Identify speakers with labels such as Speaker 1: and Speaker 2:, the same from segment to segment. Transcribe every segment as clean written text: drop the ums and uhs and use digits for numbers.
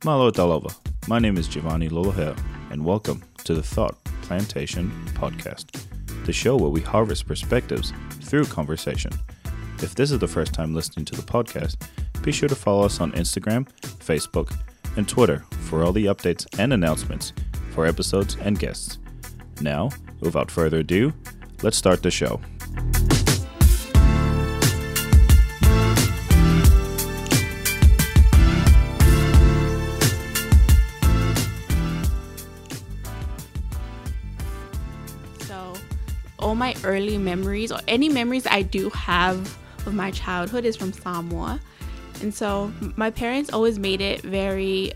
Speaker 1: Malo Dalova. My name is Giovanni Loloher, and welcome to the Thought Plantation Podcast, the show where we harvest perspectives through conversation. If this is the first time listening to the podcast, be sure to follow us on Instagram, Facebook, and Twitter for all the updates and announcements for episodes and guests. Now, without further ado, let's start the show.
Speaker 2: All my early memories, or any memories I do have of my childhood, is from Samoa. And so my parents always made it very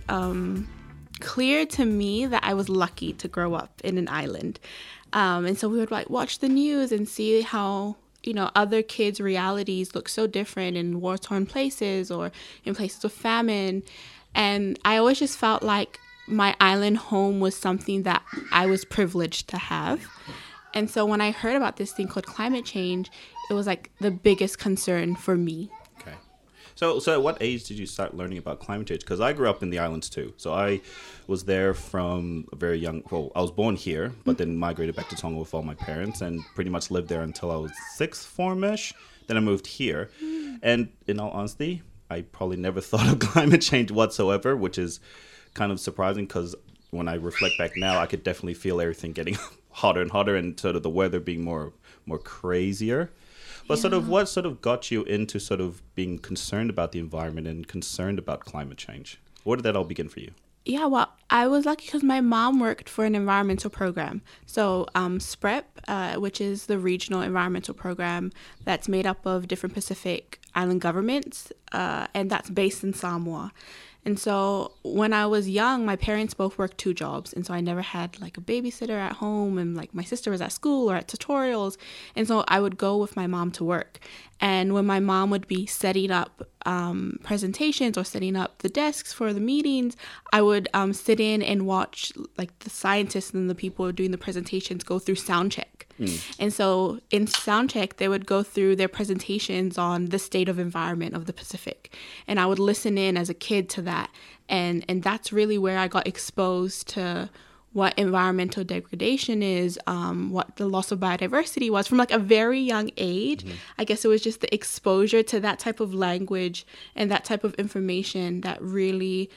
Speaker 2: clear to me that I was lucky to grow up in an island. And so we would watch the news and see how, other kids' realities look so different in war-torn places or in places of famine. And I always just felt like my island home was something that I was privileged to have. And so when I heard about this thing called climate change, it was like the biggest concern for me.
Speaker 1: Okay. So at what age did you start learning about climate change? Because I grew up in the islands too. So I was there from a very young, I was born here, but then migrated back to Tonga with all my parents and pretty much lived there until I was sixth form-ish. Then I moved here. And in all honesty, I probably never thought of climate change whatsoever, which is kind of surprising because when I reflect back now, I could definitely feel everything getting hotter and hotter and sort of the weather being more crazier. But what got you into sort of being concerned about the environment and concerned about climate change? Where did that all begin for you?
Speaker 2: Yeah, well, I was lucky because my mom worked for an environmental program. So SPREP, which is the regional environmental program that's made up of different Pacific Island governments, and that's based in Samoa. And so when I was young, my parents both worked two jobs. And so I never had a babysitter at home, and my sister was at school or at tutorials. And so I would go with my mom to work. And when my mom would be setting up presentations or setting up the desks for the meetings, I would sit in and watch the scientists and the people doing the presentations go through sound check. And so in Soundcheck, they would go through their presentations on the state of environment of the Pacific. And I would listen in as a kid to that. And that's really where I got exposed to what environmental degradation is, what the loss of biodiversity was from a very young age. I guess it was just the exposure to that type of language and that type of information that really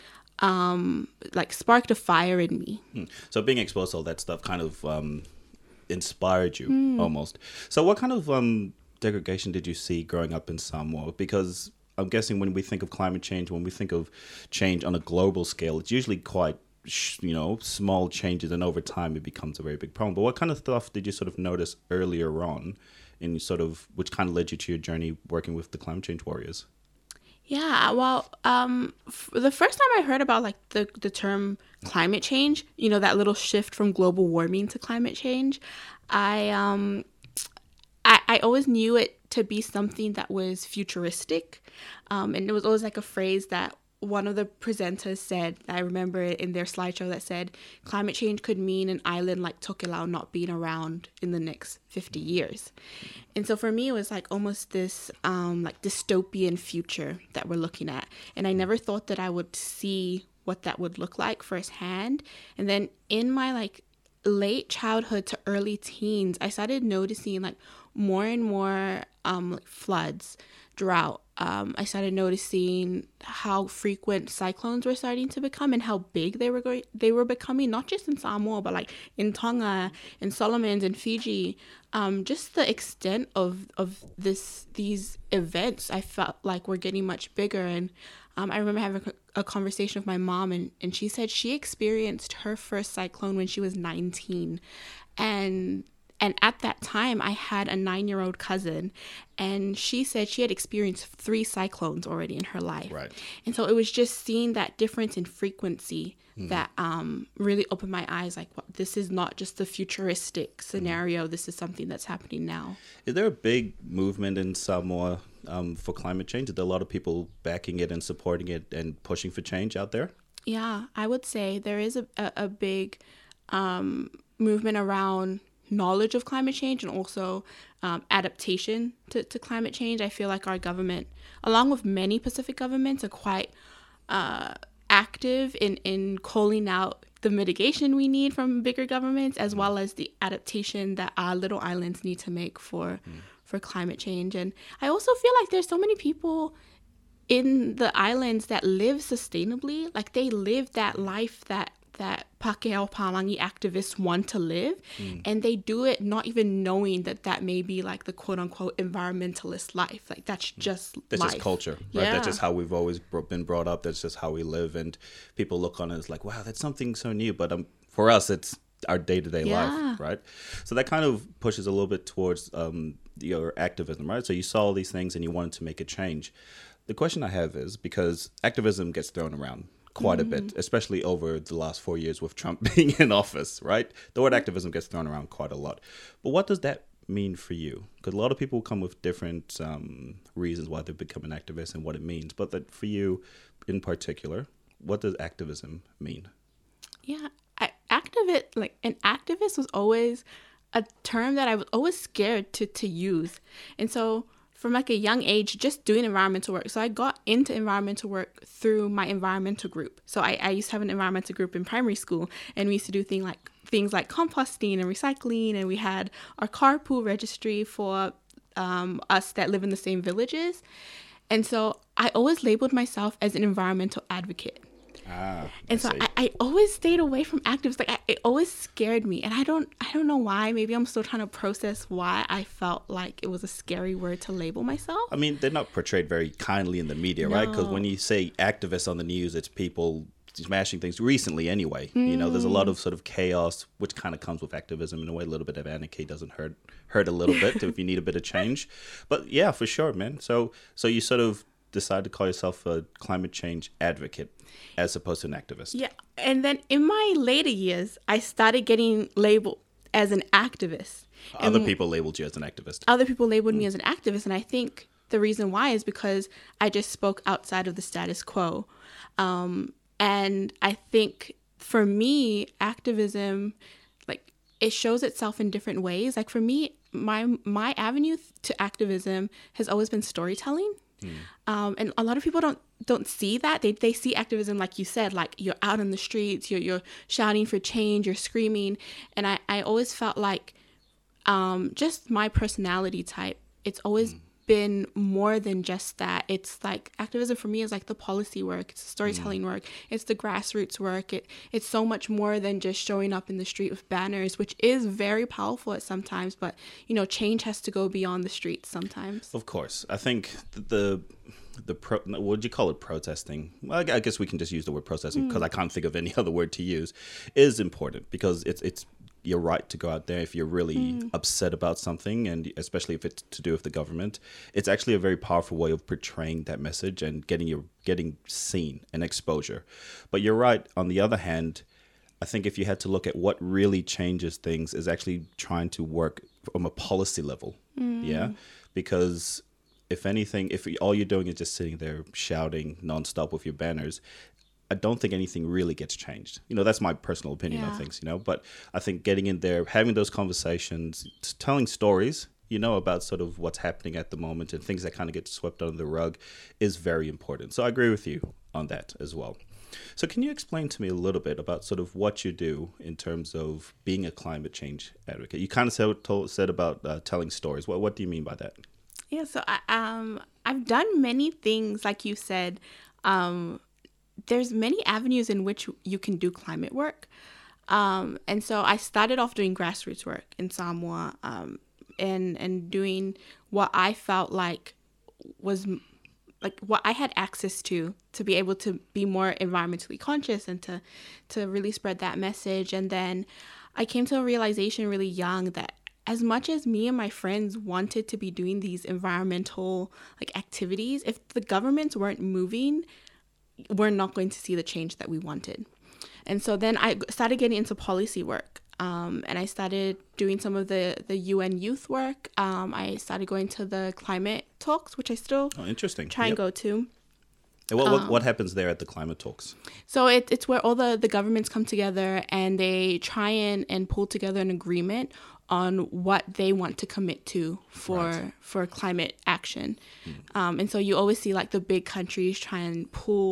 Speaker 2: sparked a fire in me.
Speaker 1: So being exposed to all that stuff kind of inspired you almost. So what kind of degradation did you see growing up in Samoa? Because I'm guessing when we think of climate change, when we think of change on a global scale, it's usually quite small changes, and over time it becomes a very big problem. But what kind of stuff did you sort of notice earlier on in which kind of led you to your journey working with the climate change warriors?
Speaker 2: Yeah, well, the first time I heard about the term climate change, that little shift from global warming to climate change, I always knew it to be something that was futuristic, and it was always a phrase that one of the presenters said. I remember it in their slideshow that said climate change could mean an island like Tokelau not being around in the next 50 years. And so for me, it was almost this dystopian future that we're looking at. And I never thought that I would see what that would look like firsthand. And then in my late childhood to early teens, I started noticing more and more floods, drought. I started noticing how frequent cyclones were starting to become and how big they were becoming, not just in Samoa, but in Tonga, in Solomons, and Fiji. Just the extent of these events, I felt were getting much bigger. And I remember having a conversation with my mom, and she said she experienced her first cyclone when she was 19. And at that time, I had a 9-year-old cousin, and she said she had experienced 3 cyclones already in her life.
Speaker 1: Right.
Speaker 2: And so it was just seeing that difference in frequency that really opened my eyes. This is not just a futuristic scenario. This is something that's happening now.
Speaker 1: Is there a big movement in Samoa for climate change? Are there a lot of people backing it and supporting it and pushing for change out there?
Speaker 2: Yeah, I would say there is a big movement around knowledge of climate change and also adaptation to climate change. I feel like our government, along with many Pacific governments, are quite active in calling out the mitigation we need from bigger governments, as well as the adaptation that our little islands need to make for climate change. And I also feel like there's so many people in the islands that live sustainably, like they live that life that Pākehā Pālangi activists want to live, and they do it not even knowing that may be like the quote-unquote environmentalist life. Like that's just
Speaker 1: that's
Speaker 2: life.
Speaker 1: just culture, right? That's just how we've always been brought up. That's just how we live, and people look on it as like, wow, that's something so new. But for us, it's our day-to-day life, right? So that kind of pushes a little bit towards your activism, right? So you saw all these things and you wanted to make a change. The question I have is, because activism gets thrown around quite a bit, especially over the last 4 years with Trump being in office, right? The word activism gets thrown around quite a lot. But what does that mean for you? Because a lot of people come with different reasons why they become an activist and what it means. But that for you in particular, what does activism mean?
Speaker 2: Yeah, an activist was always a term that I was always scared to use. And so from like a young age, just doing environmental work. So I got into environmental work through my environmental group. So I used to have an environmental group in primary school, and we used to do things like composting and recycling, and we had our carpool registry for us that live in the same villages. And so I always labeled myself as an environmental advocate. And so I always stayed away from activists. Like it always scared me, and I don't know why. Maybe I'm still trying to process why I felt like it was a scary word to label myself.
Speaker 1: I mean, they're not portrayed very kindly in the media, right? Because when you say activists on the news, it's people smashing things recently anyway. You know, there's a lot of sort of chaos, which kind of comes with activism in a way. A little bit of anarchy doesn't hurt a little bit if you need a bit of change. But yeah, for sure, man. So you sort of decide to call yourself a climate change advocate as opposed to an activist.
Speaker 2: Yeah. And then in my later years, I started getting labeled as an activist.
Speaker 1: Other people labeled you as an activist.
Speaker 2: Other people labeled me as an activist. And I think the reason why is because I just spoke outside of the status quo. And I think for me, activism, like it shows itself in different ways. Like for me, my avenue to activism has always been storytelling. And a lot of people don't see that. They see activism, like you said, like you're out in the streets, you're shouting for change, you're screaming. And I always felt like just my personality type, it's always been more than just that. It's like activism for me is like the policy work, it's the storytelling work, it's the grassroots work. It's so much more than just showing up in the street with banners, which is very powerful at sometimes, but you know, change has to go beyond the streets sometimes.
Speaker 1: Of course. I think what would you call it, protesting? Well, I guess we can just use the word protesting because I can't think of any other word to use, is important because it's your right to go out there if you're really upset about something, and especially if it's to do with the government. It's actually a very powerful way of portraying that message and getting seen and exposure. But you're right. On the other hand, I think if you had to look at what really changes things is actually trying to work from a policy level. Yeah, because if anything, if all you're doing is just sitting there shouting nonstop with your banners, I don't think anything really gets changed. You know, that's my personal opinion on things, you know, but I think getting in there, having those conversations, telling stories, you know, about sort of what's happening at the moment and things that kind of get swept under the rug is very important. So I agree with you on that as well. So can you explain to me a little bit about sort of what you do in terms of being a climate change advocate? You kind of said about telling stories. What do you mean by that?
Speaker 2: Yeah, so I've done many things, like you said. There's many avenues in which you can do climate work. And so I started off doing grassroots work in Samoa and doing what I felt like was like what I had access to be able to be more environmentally conscious and to really spread that message. And then I came to a realization really young that as much as me and my friends wanted to be doing these environmental like activities, if the governments weren't moving, we're not going to see the change that we wanted. And so then I started getting into policy work. And I started doing some of the UN youth work. I started going to the climate talks, which I still try and go to.
Speaker 1: And what happens there at the climate talks?
Speaker 2: So it's where all the governments come together and they try and pull together an agreement on what they want to commit to for climate action. And so you always see like the big countries try and pull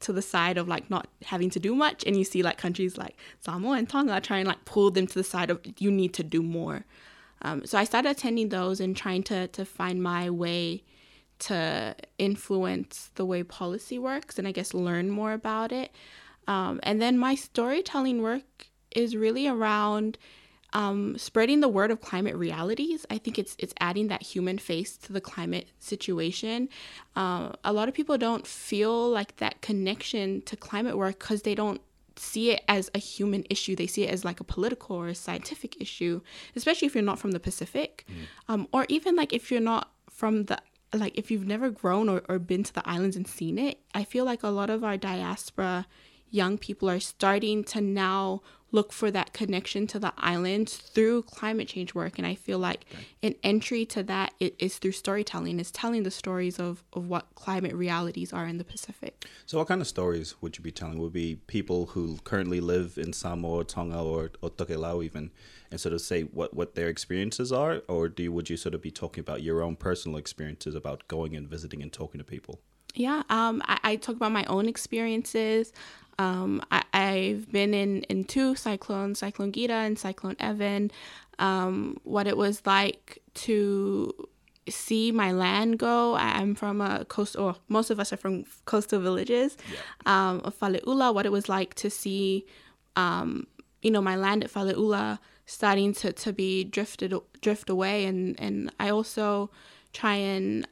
Speaker 2: to the side of like not having to do much, and you see like countries like Samoa and Tonga try and like pull them to the side of you need to do more. So I started attending those and trying to find my way to influence the way policy works and I guess learn more about it. And then my storytelling work is really around spreading the word of climate realities. I think it's adding that human face to the climate situation. A lot of people don't feel like that connection to climate work because they don't see it as a human issue. They see it as like a political or a scientific issue, especially if you're not from the Pacific, or even like if you're not from the, like if you've never grown or been to the islands and seen it. I feel like a lot of our diaspora young people are starting to now look for that connection to the islands through climate change work. And I feel like an entry to that is through storytelling, is telling the stories of what climate realities are in the Pacific.
Speaker 1: So what kind of stories would you be telling? Would be people who currently live in Samoa, Tonga, or Tokelau even, and sort of say what their experiences are? Or would you sort of be talking about your own personal experiences about going and visiting and talking to people?
Speaker 2: Yeah, I talk about my own experiences. I've been in two cyclones, Cyclone Gita and Cyclone Evan, what it was like to see my land go. I'm from a coast, or most of us are from coastal villages, of Faleula, what it was like to see, my land at Faleula starting to be drift away. And I also try and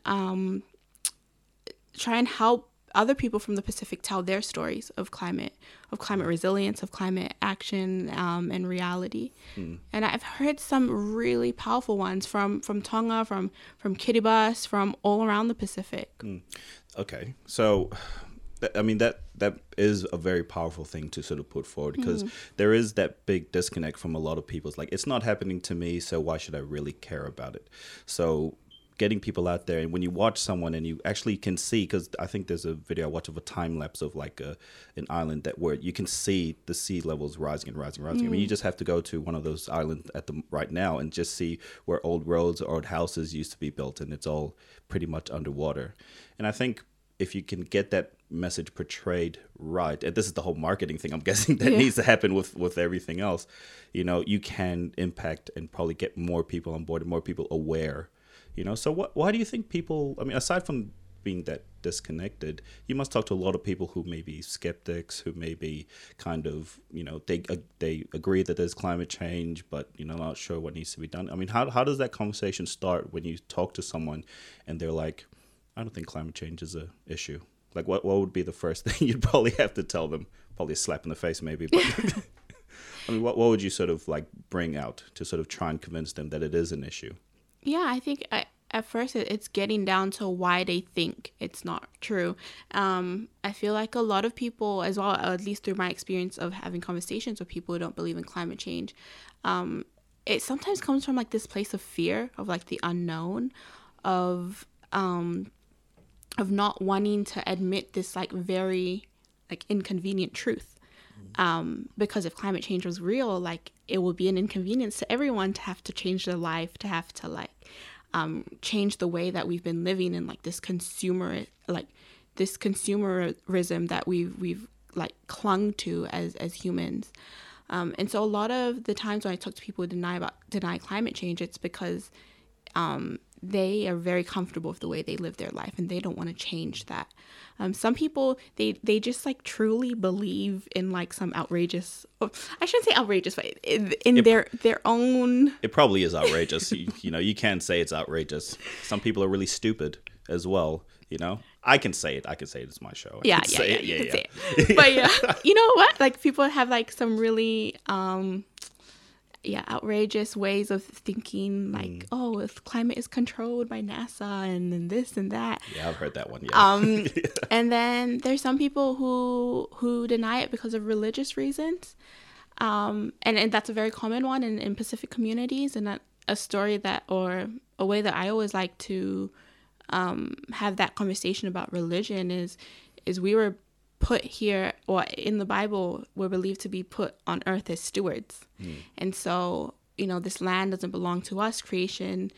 Speaker 2: help other people from the Pacific tell their stories of climate resilience, of climate action, and reality. And I've heard some really powerful ones from Tonga, from Kiribati, from all around the Pacific.
Speaker 1: Okay, so I mean that is a very powerful thing to sort of put forward, because there is that big disconnect from a lot of people. It's like, it's not happening to me, so why should I really care about it? So getting people out there, and when you watch someone and you actually can see, because I think there's a video I watched of a time lapse of like an island where you can see the sea levels rising and rising. I mean, you just have to go to one of those islands right now and just see where old roads or old houses used to be built, and it's all pretty much underwater. And I think if you can get that message portrayed right, and this is the whole marketing thing I'm guessing that needs to happen with everything else, you can impact and probably get more people on board and more people aware. So why do you think people, I mean, aside from being that disconnected, you must talk to a lot of people who may be skeptics, who may be kind of, they agree that there's climate change, but, not sure what needs to be done. I mean, how does that conversation start when you talk to someone and they're like, I don't think climate change is an issue? Like, what would be the first thing you'd probably have to tell them? Probably a slap in the face, maybe. But I mean, what would you sort of like bring out to sort of try and convince them that it is an issue?
Speaker 2: Yeah, I think at first it's getting down to why they think it's not true. I feel like a lot of people as well, at least through my experience of having conversations with people who don't believe in climate change, it sometimes comes from like this place of fear, of like the unknown, of not wanting to admit this like very like inconvenient truth. Because if climate change was real, like it would be an inconvenience to everyone to have to change their life, to have to like change the way that we've been living in like this consumerism that we've like clung to as humans. And so a lot of the times when I talk to people who deny climate change, it's because they are very comfortable with the way they live their life and they don't want to change that. Some people, they just like truly believe in like some outrageous, I shouldn't say outrageous, but in their own.
Speaker 1: It probably is outrageous. You can say it's outrageous. Some people are really stupid as well. I can say it. It's my show.
Speaker 2: Yeah. Say it. But yeah, you know what? Like people have like some really outrageous ways of thinking, like, if climate is controlled by NASA and then this and that.
Speaker 1: Yeah, I've heard that one. Yeah.
Speaker 2: And then there's some people who deny it because of religious reasons. And that's a very common one in Pacific communities. And a story or a way that I always like to have that conversation about religion is we were put here, or in the Bible, we're believed to be put on earth as stewards. And so, this land doesn't belong to us. Creation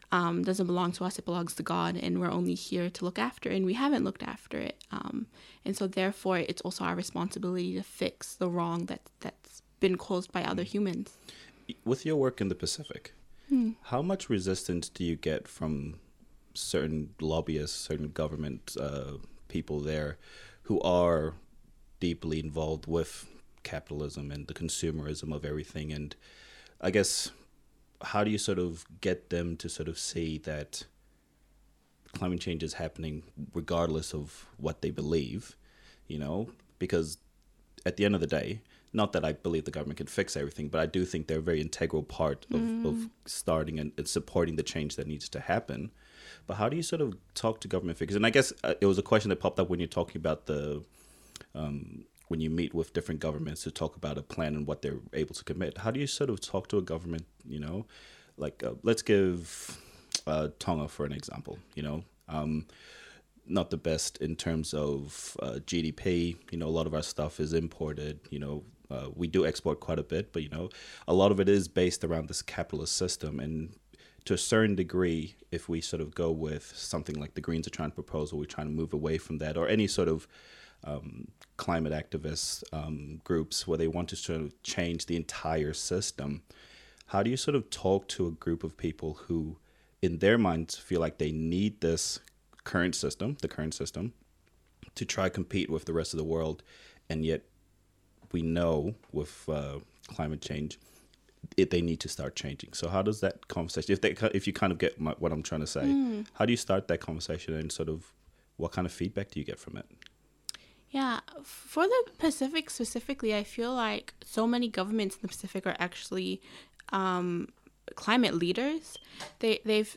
Speaker 2: doesn't belong to us, it belongs to God, and we're only here to look after it, and we haven't looked after it. And so therefore it's also our responsibility to fix the wrong that's been caused by other humans.
Speaker 1: With your work in the Pacific, how much resistance do you get from certain lobbyists, certain government people there who are deeply involved with capitalism and the consumerism of everything? And I guess, how do you sort of get them to sort of see that climate change is happening regardless of what they believe, because at the end of the day, not that I believe the government can fix everything, but I do think they're a very integral part of starting and supporting the change that needs to happen. But how do you sort of talk to government figures? And I guess it was a question that popped up when you're talking about when you meet with different governments to talk about a plan and what they're able to commit. How do you sort of talk to a government, let's give Tonga for an example, not the best in terms of GDP. A lot of our stuff is imported, we do export quite a bit, but, a lot of it is based around this capitalist system. And to a certain degree, if we sort of go with something like the Greens are trying to propose, or we're trying to move away from that, or any sort of climate activist groups where they want to sort of change the entire system, how do you sort of talk to a group of people who, in their minds, feel like they need this the current system, to try to compete with the rest of the world, and yet we know with climate change, they need to start changing. So how does that conversation, if you kind of get what I'm trying to say, how do you start that conversation, and sort of what kind of feedback do you get from it?
Speaker 2: Yeah, for the Pacific specifically, I feel like so many governments in the Pacific are actually climate leaders. They've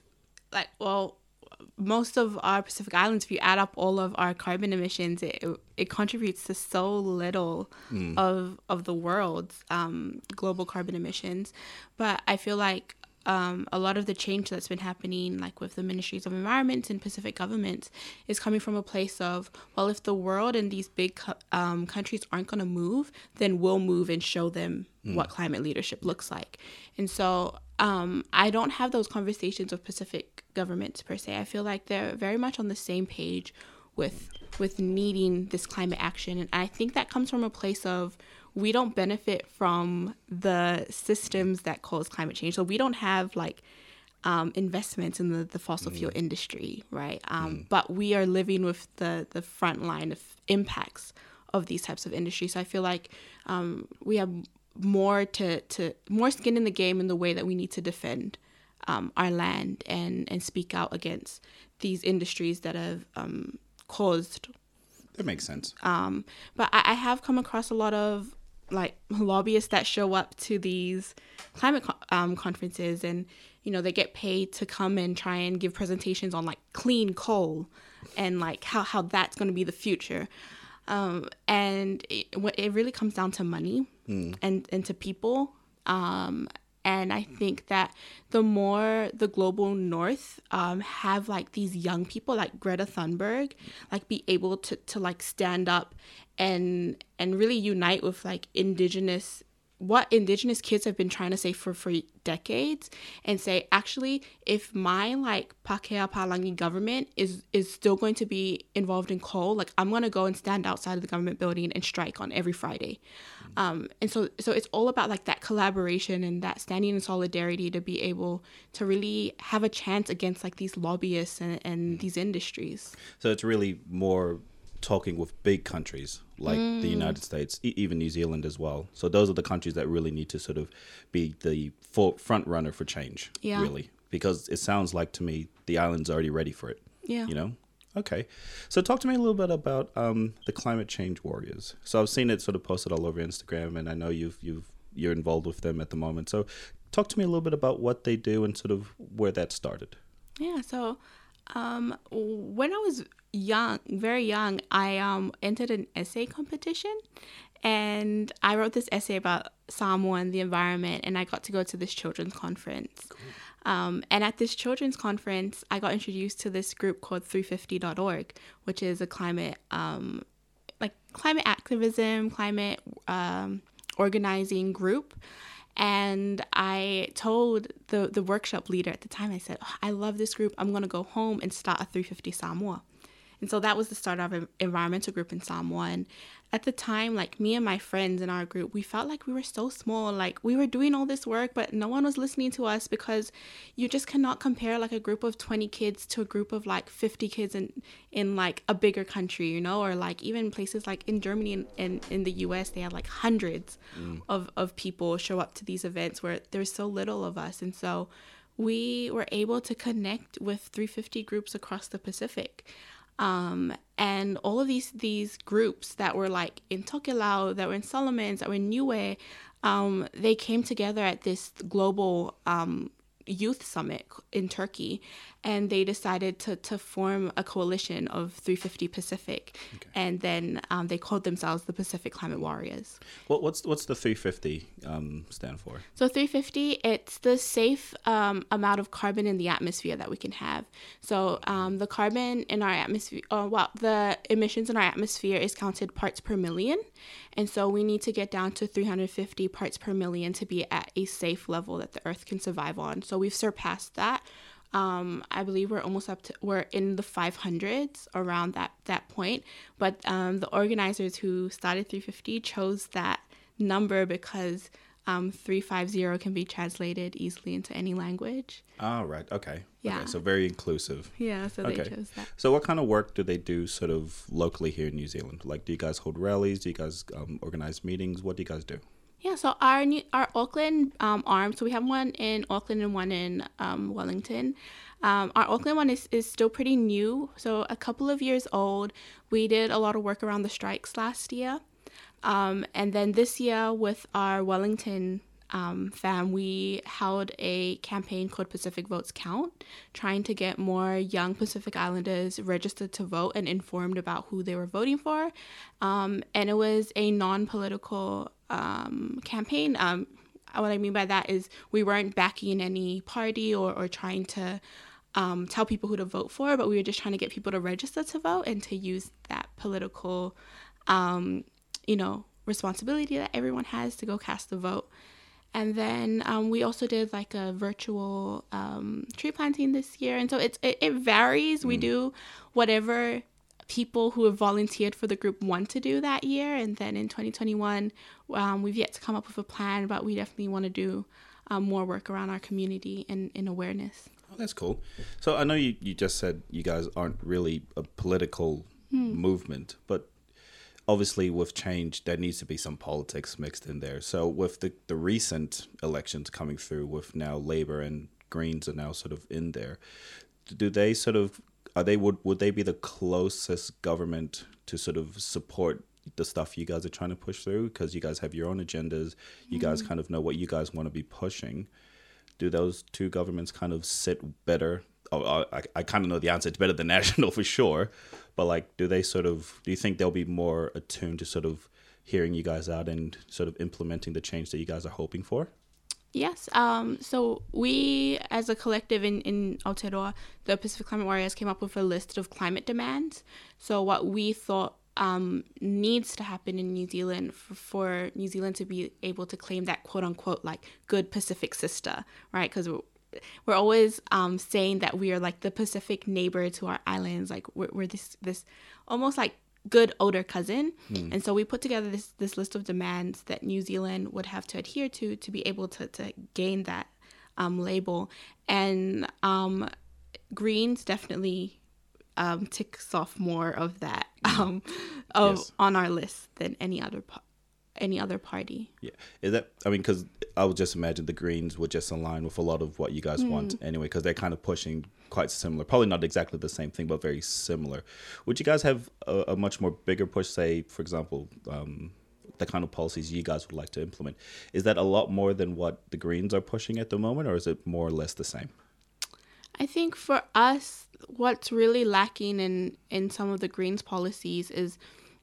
Speaker 2: most of our Pacific Islands, if you add up all of our carbon emissions, it contributes to so little of the world's global carbon emissions. But I feel like a lot of the change that's been happening, like with the ministries of environment and Pacific governments, is coming from a place of, well, if the world and these big countries aren't going to move, then we'll move and show them what climate leadership looks like. And so I don't have those conversations with Pacific governments per se. I feel like they're very much on the same page with needing this climate action. And I think that comes from a place of, we don't benefit from the systems that cause climate change. So we don't have investments in the fossil fuel industry, right? But we are living with the front line of impacts of these types of industries. So I feel like we have more more skin in the game in the way that we need to defend our land and speak out against these industries that have caused.
Speaker 1: That makes sense.
Speaker 2: But I have come across a lot of lobbyists that show up to these climate conferences, and they get paid to come and try and give presentations on clean coal and how that's going to be the future. And it really comes down to money and to people. And I think that the more the global north have these young people like Greta Thunberg, be able to stand up and really unite with what indigenous kids have been trying to say for decades, and say, actually, if my Pākehā Pālangi government is still going to be involved in coal, I'm going to go and stand outside of the government building and strike on every Friday. And so it's all about that collaboration and that standing in solidarity to be able to really have a chance against these lobbyists and these industries.
Speaker 1: So it's really more talking with big countries like the United States, even New Zealand as well. So those are the countries that really need to sort of be the front runner for change, really. Because it sounds like to me the island's already ready for it. Yeah. Okay. So talk to me a little bit about the Climate Change Warriors. So I've seen it sort of posted all over Instagram, and I know you're involved with them at the moment. So talk to me a little bit about what they do and sort of where that started.
Speaker 2: Yeah. So when I was very young, I entered an essay competition, and I wrote this essay about Samoa and the environment, and I got to go to this children's conference. Cool. And at this children's conference, I got introduced to this group called 350.org, which is a climate activism, climate organizing group. And I told the workshop leader at the time, I said, I love this group. I'm going to go home and start a 350 Samoa. And so that was the start of an environmental group in Samoa. And at the time, like me and my friends in our group, we felt like we were so small. Like we were doing all this work, but no one was listening to us, because you just cannot compare like a group of 20 kids to a group of like 50 kids in like a bigger country, you know, or like even places like in Germany and in the US, they have like hundreds of people show up to these events where there's so little of us. And so we were able to connect with 350 groups across the Pacific. And all of these groups that were like in Tokelau, that were in Solomons, that were in Niue, they came together at this global youth summit in Turkey, and they decided to form a coalition of 350 Pacific, and then they called themselves the Pacific Climate Warriors.
Speaker 1: What's the 350 stand for?
Speaker 2: So 350, it's the safe amount of carbon in the atmosphere that we can have. So the carbon in our atmosphere, the emissions in our atmosphere is counted parts per million. And so we need to get down to 350 parts per million to be at a safe level that the Earth can survive on. So we've surpassed that. I believe we're in the 500s around that point. But the organizers who started 350 chose that number because 350 can be translated easily into any language.
Speaker 1: Oh, right. Okay.
Speaker 2: Yeah.
Speaker 1: Okay, so very inclusive.
Speaker 2: Yeah, so they chose that.
Speaker 1: So what kind of work do they do sort of locally here in New Zealand? Like, do you guys hold rallies? Do you guys organize meetings? What do you guys do?
Speaker 2: Yeah, so our Auckland arm, so we have one in Auckland and one in Wellington. Our Auckland one is still pretty new, so a couple of years old. We did a lot of work around the strikes last year. And then this year with our Wellington fam, we held a campaign called Pacific Votes Count, trying to get more young Pacific Islanders registered to vote and informed about who they were voting for. And it was a non-political campaign. What I mean by that is we weren't backing any party or trying to tell people who to vote for, but we were just trying to get people to register to vote and to use that political responsibility that everyone has to go cast the vote. And then we also did like a virtual tree planting this year. And so it varies. We do whatever people who have volunteered for the group want to do that year. And then in 2021, we've yet to come up with a plan, but we definitely want to do more work around our community and in awareness.
Speaker 1: Oh, that's cool. So I know you just said you guys aren't really a political movement, but obviously with change, there needs to be some politics mixed in there. So with the recent elections coming through, with now Labour and Greens are now sort of in there, do they sort of, would they be the closest government to sort of support the stuff you guys are trying to push through? Because you guys have your own agendas, you guys kind of know what you guys want to be pushing. Do those two governments kind of sit better? Oh, I kind of know the answer. It's better than national for sure. But like, do you think they'll be more attuned to sort of hearing you guys out and sort of implementing the change that you guys are hoping for?
Speaker 2: Yes. So we, as a collective in Aotearoa, the Pacific Climate Warriors, came up with a list of climate demands. So what we thought needs to happen in New Zealand for New Zealand to be able to claim that quote unquote like good Pacific sister, right? Because we're always saying that we are like the Pacific neighbor to our islands, like we're this almost like good older cousin. And so we put together this list of demands that New Zealand would have to adhere to be able to gain that label. And Greens definitely ticks off more of that
Speaker 1: Yes.
Speaker 2: on our list than any other party.
Speaker 1: Yeah. Is that, I mean, because I would just imagine the Greens would just align with a lot of what you guys want anyway, because they're kind of pushing quite similar, probably not exactly the same thing, but very similar. Would you guys have a much more bigger push, say, for example, the kind of policies you guys would like to implement? Is that a lot more than what the Greens are pushing at the moment, or is it more or less the same?
Speaker 2: I think for us, what's really lacking in some of the Greens policies is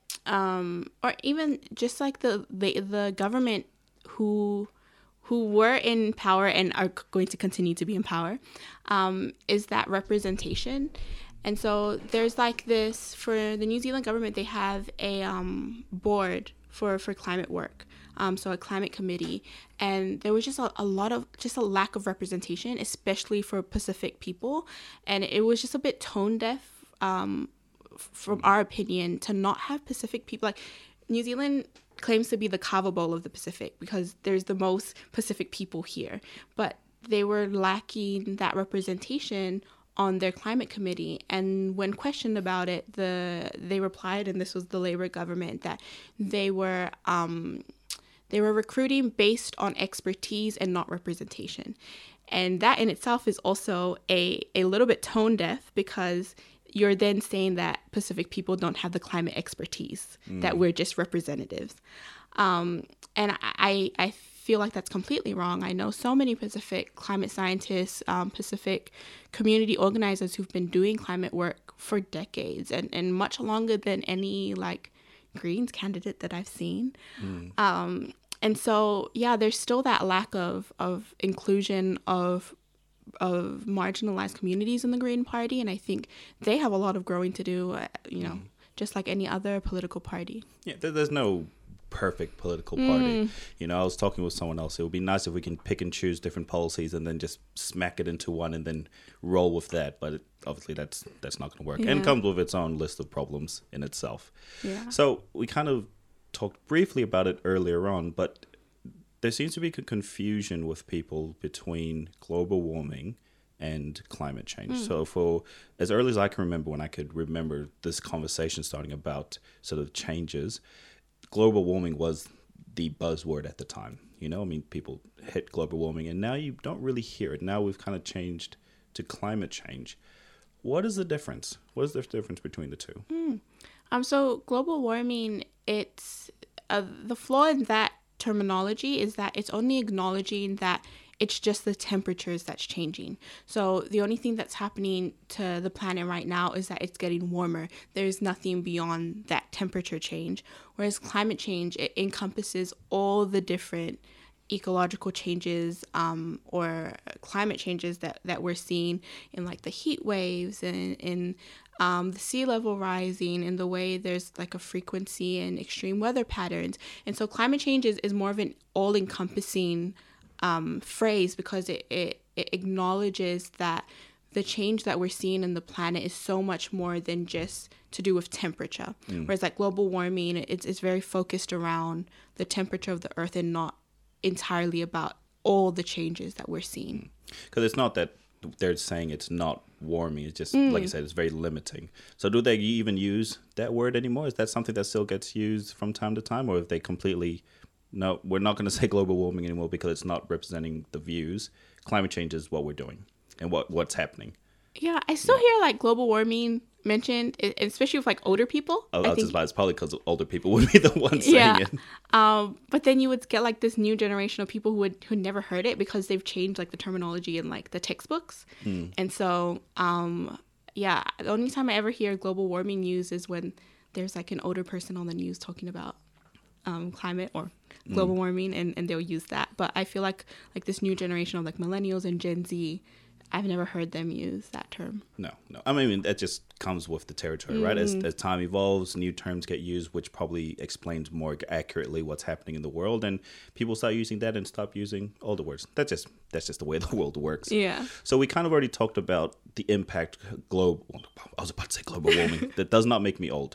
Speaker 2: or even just like the government who were in power and are going to continue to be in power, is that representation. And so there's like this, for the New Zealand government, they have a board for climate work. So a climate committee, and there was just a lot of just a lack of representation, especially for Pacific people, and it was just a bit tone deaf, from our opinion, to not have Pacific people. Like, New Zealand claims to be the Kava Bowl of the Pacific because there's the most Pacific people here, but they were lacking that representation on their climate committee. And when questioned about it, they replied, and this was the Labour government, that they were recruiting based on expertise and not representation. And that in itself is also a little bit tone deaf, because you're then saying that Pacific people don't have the climate expertise, that we're just representatives. And I feel like that's completely wrong. I know so many Pacific climate scientists, Pacific community organizers who've been doing climate work for decades, and much longer than any like Greens candidate that I've seen. And so, yeah, there's still that lack of inclusion of marginalized communities in the Green Party, and I think they have a lot of growing to do, just like any other political party.
Speaker 1: Yeah, there's no perfect political party. I was talking with someone else. It would be nice if we can pick and choose different policies and then just smack it into one and then roll with that. But obviously that's not going to work. And comes with its own list of problems in itself.
Speaker 2: Yeah.
Speaker 1: So we kind of talked briefly about it earlier on, but there seems to be confusion with people between global warming and climate change. So for as early as I can remember, when I could remember this conversation starting about sort of changes, global warming was the buzzword at the time. People hit global warming, and now you don't really hear it. Now we've kind of changed to climate change. What is the difference? What is the difference between the two?
Speaker 2: So global warming, it's the flaw in that terminology is that it's only acknowledging that it's just the temperatures that's changing. So the only thing that's happening to the planet right now is that it's getting warmer. There's nothing beyond that temperature change. Whereas climate change, it encompasses all the different ecological changes, or climate changes that we're seeing in like the heat waves and in the sea level rising, and the way there's like a frequency and extreme weather patterns. And so climate change is more of an all-encompassing phrase, because it acknowledges that the change that we're seeing in the planet is so much more than just to do with temperature. Whereas like global warming, it's very focused around the temperature of the earth and not entirely about all the changes that we're seeing.
Speaker 1: Because it's not that they're saying it's not warming. It's just, like I said, it's very limiting. So do they even use that word anymore? Is that something that still gets used from time to time? Or if they completely, no, we're not going to say global warming anymore because it's not representing the views. Climate change is what we're doing and what's happening.
Speaker 2: Yeah, I still hear like global warming mentioned, especially with like older people.
Speaker 1: I think it's probably because older people would be the ones saying it.
Speaker 2: But then you would get like this new generation of people who never heard it, because they've changed like the terminology in like the textbooks. And so, the only time I ever hear global warming used is when there's like an older person on the news talking about climate or global warming, and they'll use that. But I feel like this new generation of like millennials and Gen Z, I've never heard them use that term.
Speaker 1: No. I mean, that just comes with the territory, right? As time evolves, new terms get used, which probably explains more accurately what's happening in the world. And people start using that and stop using older words. That's just the way the world works.
Speaker 2: Yeah.
Speaker 1: So we kind of already talked about the impact I was about to say global warming. That does not make me old.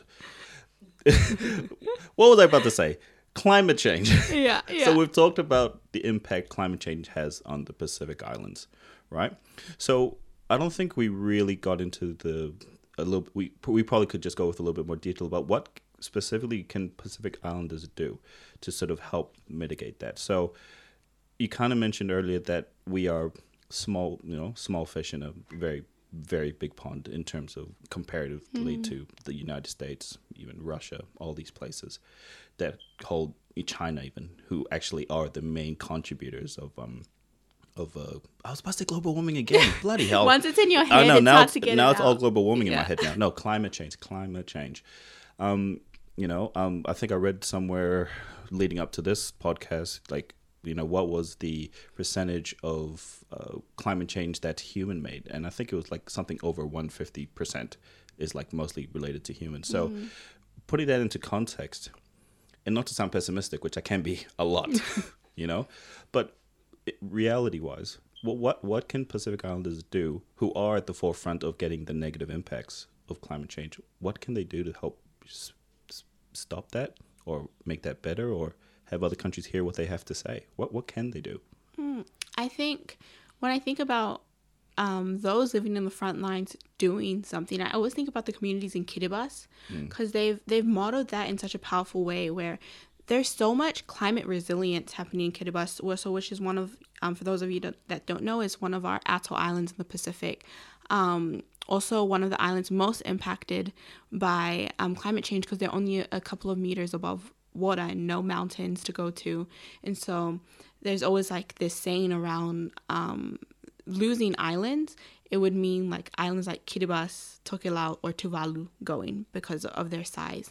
Speaker 1: What was I about to say? Climate change.
Speaker 2: Yeah.
Speaker 1: So we've talked about the impact climate change has on the Pacific Islands, right? So I don't think we really got into we probably could just go with a little bit more detail about what specifically can Pacific Islanders do to sort of help mitigate that. So you kind of mentioned earlier that we are small fish in a very, very big pond in terms of comparatively to the United States, even Russia, all these places that hold China even, who actually are the main contributors of I was about to say global warming again. Bloody hell!
Speaker 2: Once it's in your head, it's hard to get it out.
Speaker 1: Now it's all global warming in my head now. No, climate change. I think I read somewhere leading up to this podcast, what was the percentage of climate change that's human made? And I think it was like something over 150% is like mostly related to humans. So putting that into context, and not to sound pessimistic, which I can be a lot, you know, but reality-wise, what can Pacific Islanders do who are at the forefront of getting the negative impacts of climate change? What can they do to help stop that or make that better, or have other countries hear what they have to say? What can they do?
Speaker 2: I think when I think about those living in the front lines doing something, I always think about the communities in Kiribati, because they've modeled that in such a powerful way, where there's so much climate resilience happening in Kiribati, which is one of, for those of you that don't know, is one of our atoll islands in the Pacific. Also one of the islands most impacted by climate change, because they're only a couple of meters above water and no mountains to go to. And so there's always like this saying around losing islands. It would mean like islands like Kiribati, Tokelau, or Tuvalu going because of their size.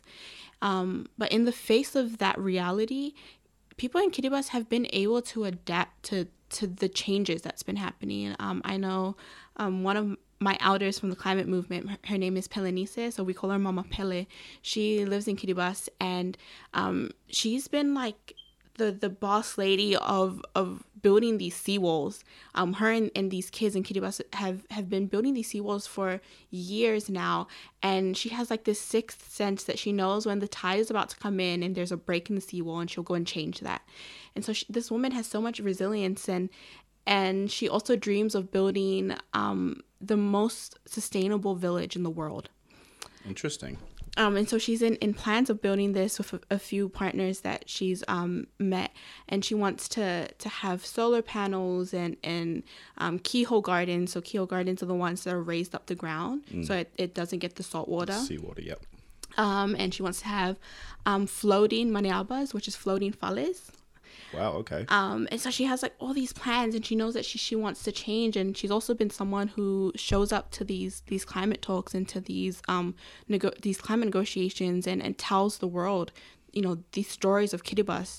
Speaker 2: But in the face of that reality, people in Kiribati have been able to adapt to the changes that's been happening. I know one of my elders from the climate movement, her name is Pelenice, so we call her Mama Pele. She lives in Kiribati, and she's been like the boss lady of building these seawalls. Her and these kids in Kiribati have been building these seawalls for years now, and she has like this sixth sense that she knows when the tide is about to come in and there's a break in the seawall, and she'll go and change that. And so this woman has so much resilience, and she also dreams of building the most sustainable village in the world.
Speaker 1: Interesting.
Speaker 2: And so she's in plans of building this with a few partners that she's met, and she wants to have solar panels and keyhole gardens. So keyhole gardens are the ones that are raised up the ground, so it doesn't get the salt water.
Speaker 1: Seawater, yep.
Speaker 2: And she wants to have floating maniabas, which is floating fales.
Speaker 1: Wow, okay.
Speaker 2: And so she has like all these plans, and she knows that she wants to change. And she's also been someone who shows up to these climate talks and to these climate negotiations and tells the world, these stories of Kiribati.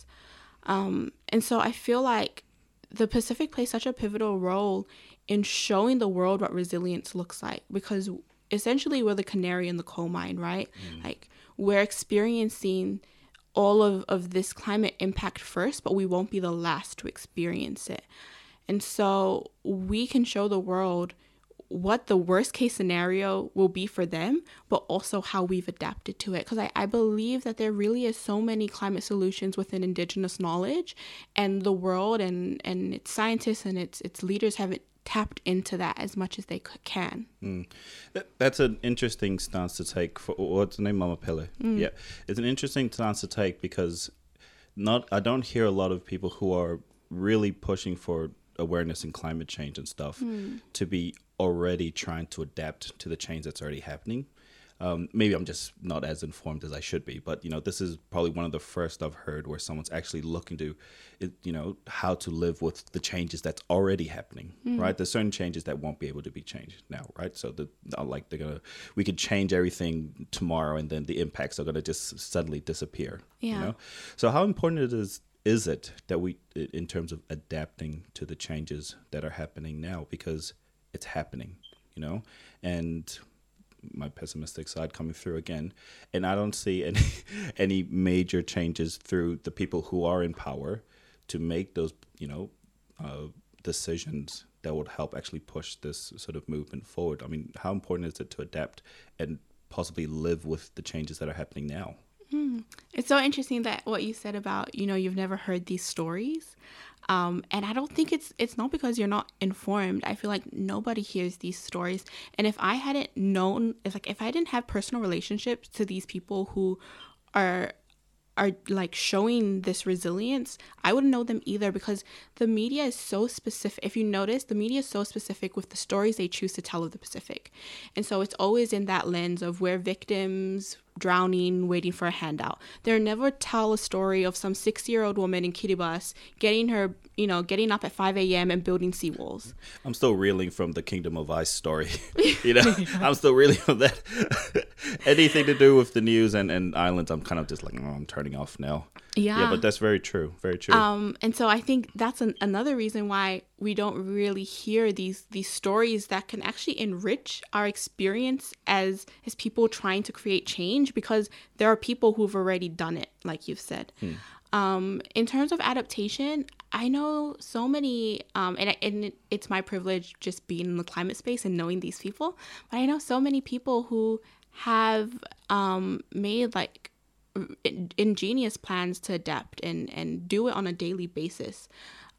Speaker 2: And so I feel like the Pacific plays such a pivotal role in showing the world what resilience looks like, because essentially we're the canary in the coal mine, right? Like, we're experiencing all of this climate impact first, but we won't be the last to experience it. And so we can show the world what the worst case scenario will be for them, but also how we've adapted to it. Because I believe that there really is so many climate solutions within Indigenous knowledge, and the world and its scientists and its leaders haven't tapped into that as much as they can.
Speaker 1: That's an interesting stance to take. What's the name? Mama Pele. Yeah, it's an interesting stance to take, because I don't hear a lot of people who are really pushing for awareness in climate change and stuff to be already trying to adapt to the change that's already happening. Maybe I'm just not as informed as I should be, but this is probably one of the first I've heard where someone's actually looking to, how to live with the changes that's already happening, right? There's certain changes that won't be able to be changed now, right? So we could change everything tomorrow, and then the impacts are gonna just suddenly disappear.
Speaker 2: Yeah.
Speaker 1: So how important is it that we, in terms of adapting to the changes that are happening now, because it's happening, and my pessimistic side coming through again, and I don't see any major changes through the people who are in power to make those decisions that would help actually push this sort of movement forward. I mean, how important is it to adapt and possibly live with the changes that are happening now?
Speaker 2: It's so interesting that what you said about, you've never heard these stories. And I don't think it's not because you're not informed. I feel like nobody hears these stories. And if I hadn't known, if I didn't have personal relationships to these people who are like showing this resilience, I wouldn't know them either, because the media is so specific. If you notice, the media is so specific with the stories they choose to tell of the Pacific. And so it's always in that lens of we're victims, drowning, waiting for a handout. They'll never tell a story of some 60-year-old woman in Kiribati getting up at 5 a.m. and building seawalls.
Speaker 1: I'm still reeling from the Kingdom of Ice story. I'm still reeling from that. Anything to do with the news and islands, I'm kind of just like, I'm turning off now. Yeah, but that's very true. Very true.
Speaker 2: And so I think that's another reason why we don't really hear these stories that can actually enrich our experience as people trying to create change change because there are people who've already done it, like you've said. In terms of adaptation, I know so many, and it's my privilege just being in the climate space and knowing these people, but I know so many people who have made like ingenious plans to adapt and do it on a daily basis.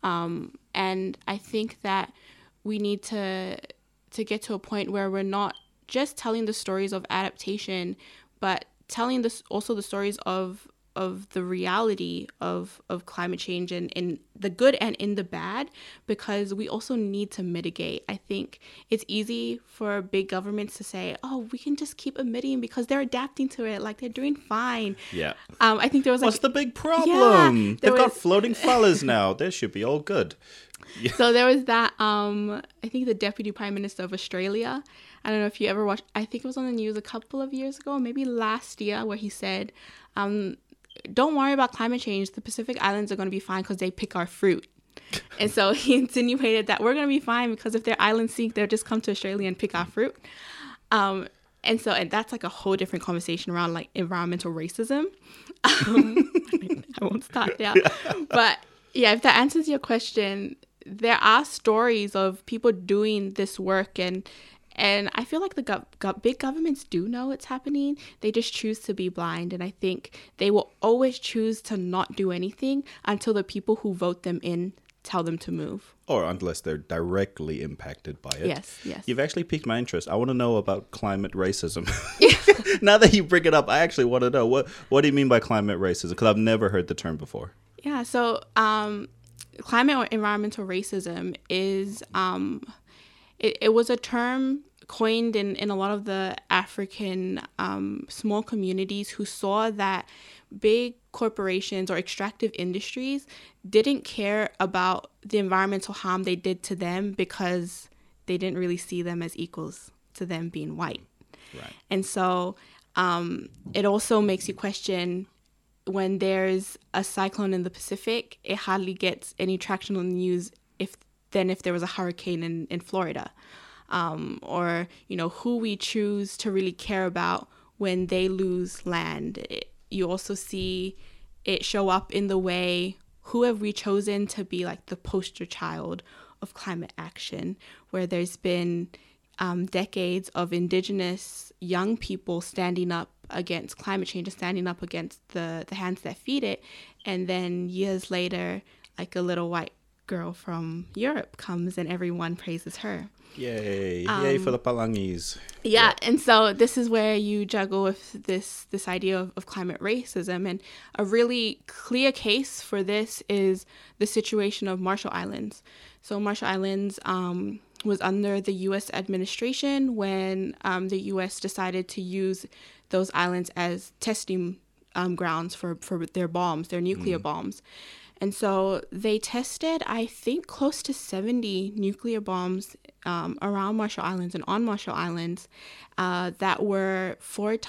Speaker 2: And I think that we need to get to a point where we're not just telling the stories of adaptation, but telling this also the stories of the reality of climate change and in the good and in the bad, because we also need to mitigate. I think it's easy for big governments to say, oh, we can just keep emitting because they're adapting to it, like they're doing fine.
Speaker 1: Yeah.
Speaker 2: I think there was like,
Speaker 1: what's the big problem?
Speaker 2: Yeah,
Speaker 1: They've got floating fellas now. They should be all good. Yeah.
Speaker 2: So there was that, I think the Deputy Prime Minister of Australia, I don't know if you ever watched, I think it was on the news a couple of years ago, maybe last year, where he said, don't worry about climate change. The Pacific Islands are going to be fine because they pick our fruit. And so he insinuated that we're going to be fine because if their islands sink, they'll just come to Australia and pick our fruit. And that's like a whole different conversation around like environmental racism. I won't start there. But yeah, if that answers your question, there are stories of people doing this work, and I feel like the big governments do know it's happening. They just choose to be blind. And I think they will always choose to not do anything until the people who vote them in tell them to move.
Speaker 1: Or unless they're directly impacted by it.
Speaker 2: Yes.
Speaker 1: You've actually piqued my interest. I want to know about climate racism. Now that you bring it up, I actually want to know. What do you mean by climate racism? Because I've never heard the term before.
Speaker 2: Yeah, so climate or environmental racism is... It was a term coined in a lot of the African small communities who saw that big corporations or extractive industries didn't care about the environmental harm they did to them because they didn't really see them as equals to them being white.
Speaker 1: Right.
Speaker 2: And so it also makes you question, when there's a cyclone in the Pacific, it hardly gets any traction on the news if there was a hurricane in Florida, or who we choose to really care about when they lose land. You also see it show up in the way, who have we chosen to be like the poster child of climate action, where there's been decades of Indigenous young people standing up against climate change and standing up against the hands that feed it, and then years later, like a little white girl from Europe comes and everyone praises her.
Speaker 1: Yay. Yay for the Palangis.
Speaker 2: Yeah, and so this is where you juggle with this idea of climate racism. And a really clear case for this is the situation of Marshall Islands. So Marshall Islands was under the U.S. administration when the U.S. decided to use those islands as testing grounds for their bombs, their nuclear bombs. And so they tested, I think, close to 70 nuclear bombs around Marshall Islands and on Marshall Islands that were 3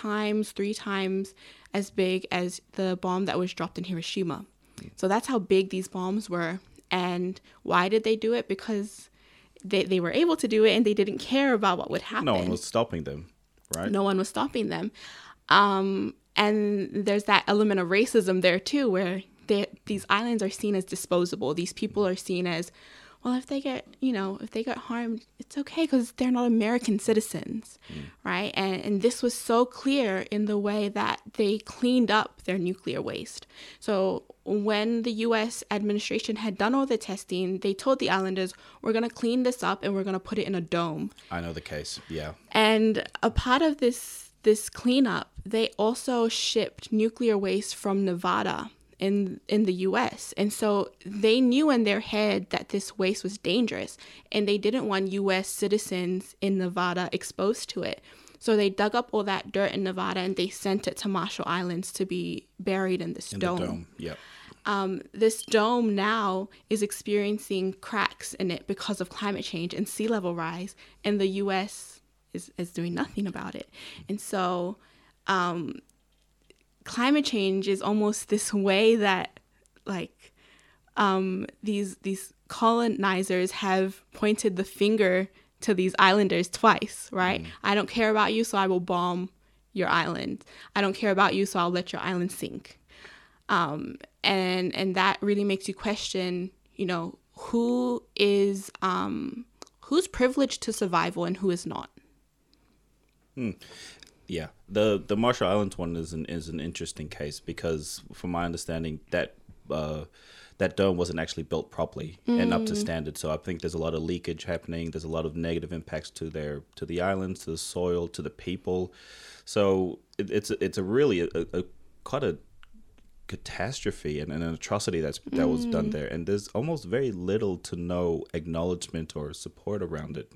Speaker 2: times as big as the bomb that was dropped in Hiroshima. So that's how big these bombs were. And why did they do it? Because they were able to do it and they didn't care about what would happen.
Speaker 1: No one was stopping them, right?
Speaker 2: No one was stopping them. And there's that element of racism there too, where these islands are seen as disposable. These people are seen as, well, if they get harmed, it's okay because they're not American citizens, right? And this was so clear in the way that they cleaned up their nuclear waste. So when the U.S. administration had done all the testing, they told the islanders, we're going to clean this up and we're going to put it in a dome.
Speaker 1: I know the case, yeah.
Speaker 2: And a part of this cleanup, they also shipped nuclear waste from Nevada in the U.S. And so they knew in their head that this waste was dangerous, and they didn't want U.S. citizens in Nevada exposed to it. So they dug up all that dirt in Nevada and they sent it to Marshall Islands to be buried in this dome.
Speaker 1: The dome, yep.
Speaker 2: This dome now is experiencing cracks in it because of climate change and sea level rise, and the U.S. is doing nothing about it. And so climate change is almost this way that these colonizers have pointed the finger to these islanders twice, right? I don't care about you, so I will bomb your island. I don't care about you, so I'll let your island sink. And that really makes you question, who is who's privileged to survival and who is not.
Speaker 1: Yeah, the Marshall Islands one is an interesting case because, from my understanding, that dome wasn't actually built properly and up to standard. So I think there's a lot of leakage happening. There's a lot of negative impacts to the islands, to the soil, to the people. So it's a really a quite a catastrophe and an atrocity that was done there. And there's almost very little to no acknowledgement or support around it.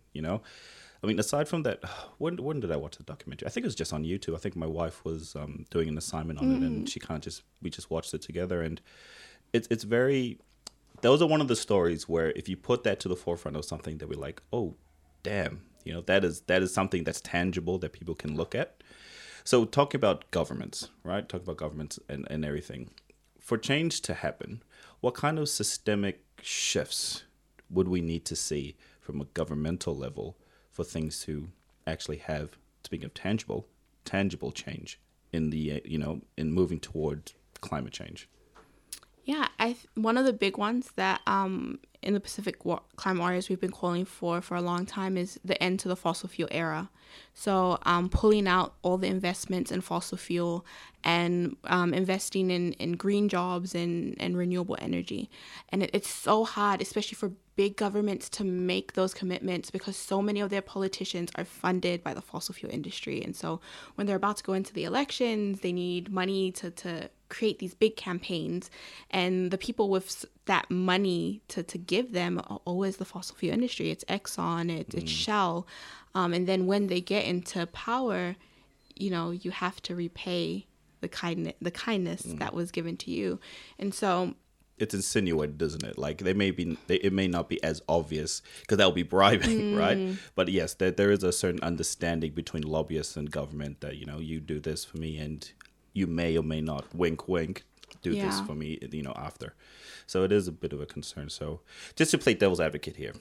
Speaker 1: I mean, aside from that, when did I watch the documentary? I think it was just on YouTube. I think my wife was doing an assignment on it, and we just watched it together. And it's very, those are one of the stories where if you put that to the forefront of something that we're like, oh, damn, that is something that's tangible that people can look at. So talking about governments, right? Talking about governments and everything. For change to happen, what kind of systemic shifts would we need to see from a governmental level for things to actually have, speaking of tangible change in the in moving toward climate change?
Speaker 2: Yeah, one of the big ones that in the Pacific Climate Warriors we've been calling for a long time is the end to the fossil fuel era. So pulling out all the investments in fossil fuel and investing in green jobs and renewable energy. And it's so hard, especially for big governments, to make those commitments because so many of their politicians are funded by the fossil fuel industry. And so when they're about to go into the elections, they need money to create these big campaigns, and the people with that money to give them are always the fossil fuel industry. It's Exxon, it's Shell, and then when they get into power, you have to repay the kindness that was given to you. And so
Speaker 1: it's insinuated, doesn't it? Like it may not be as obvious because that would be bribing, right? But yes, there is a certain understanding between lobbyists and government that you do this for me and you may or may not, wink, wink, do this for me, after. So it is a bit of a concern. So just to play devil's advocate here.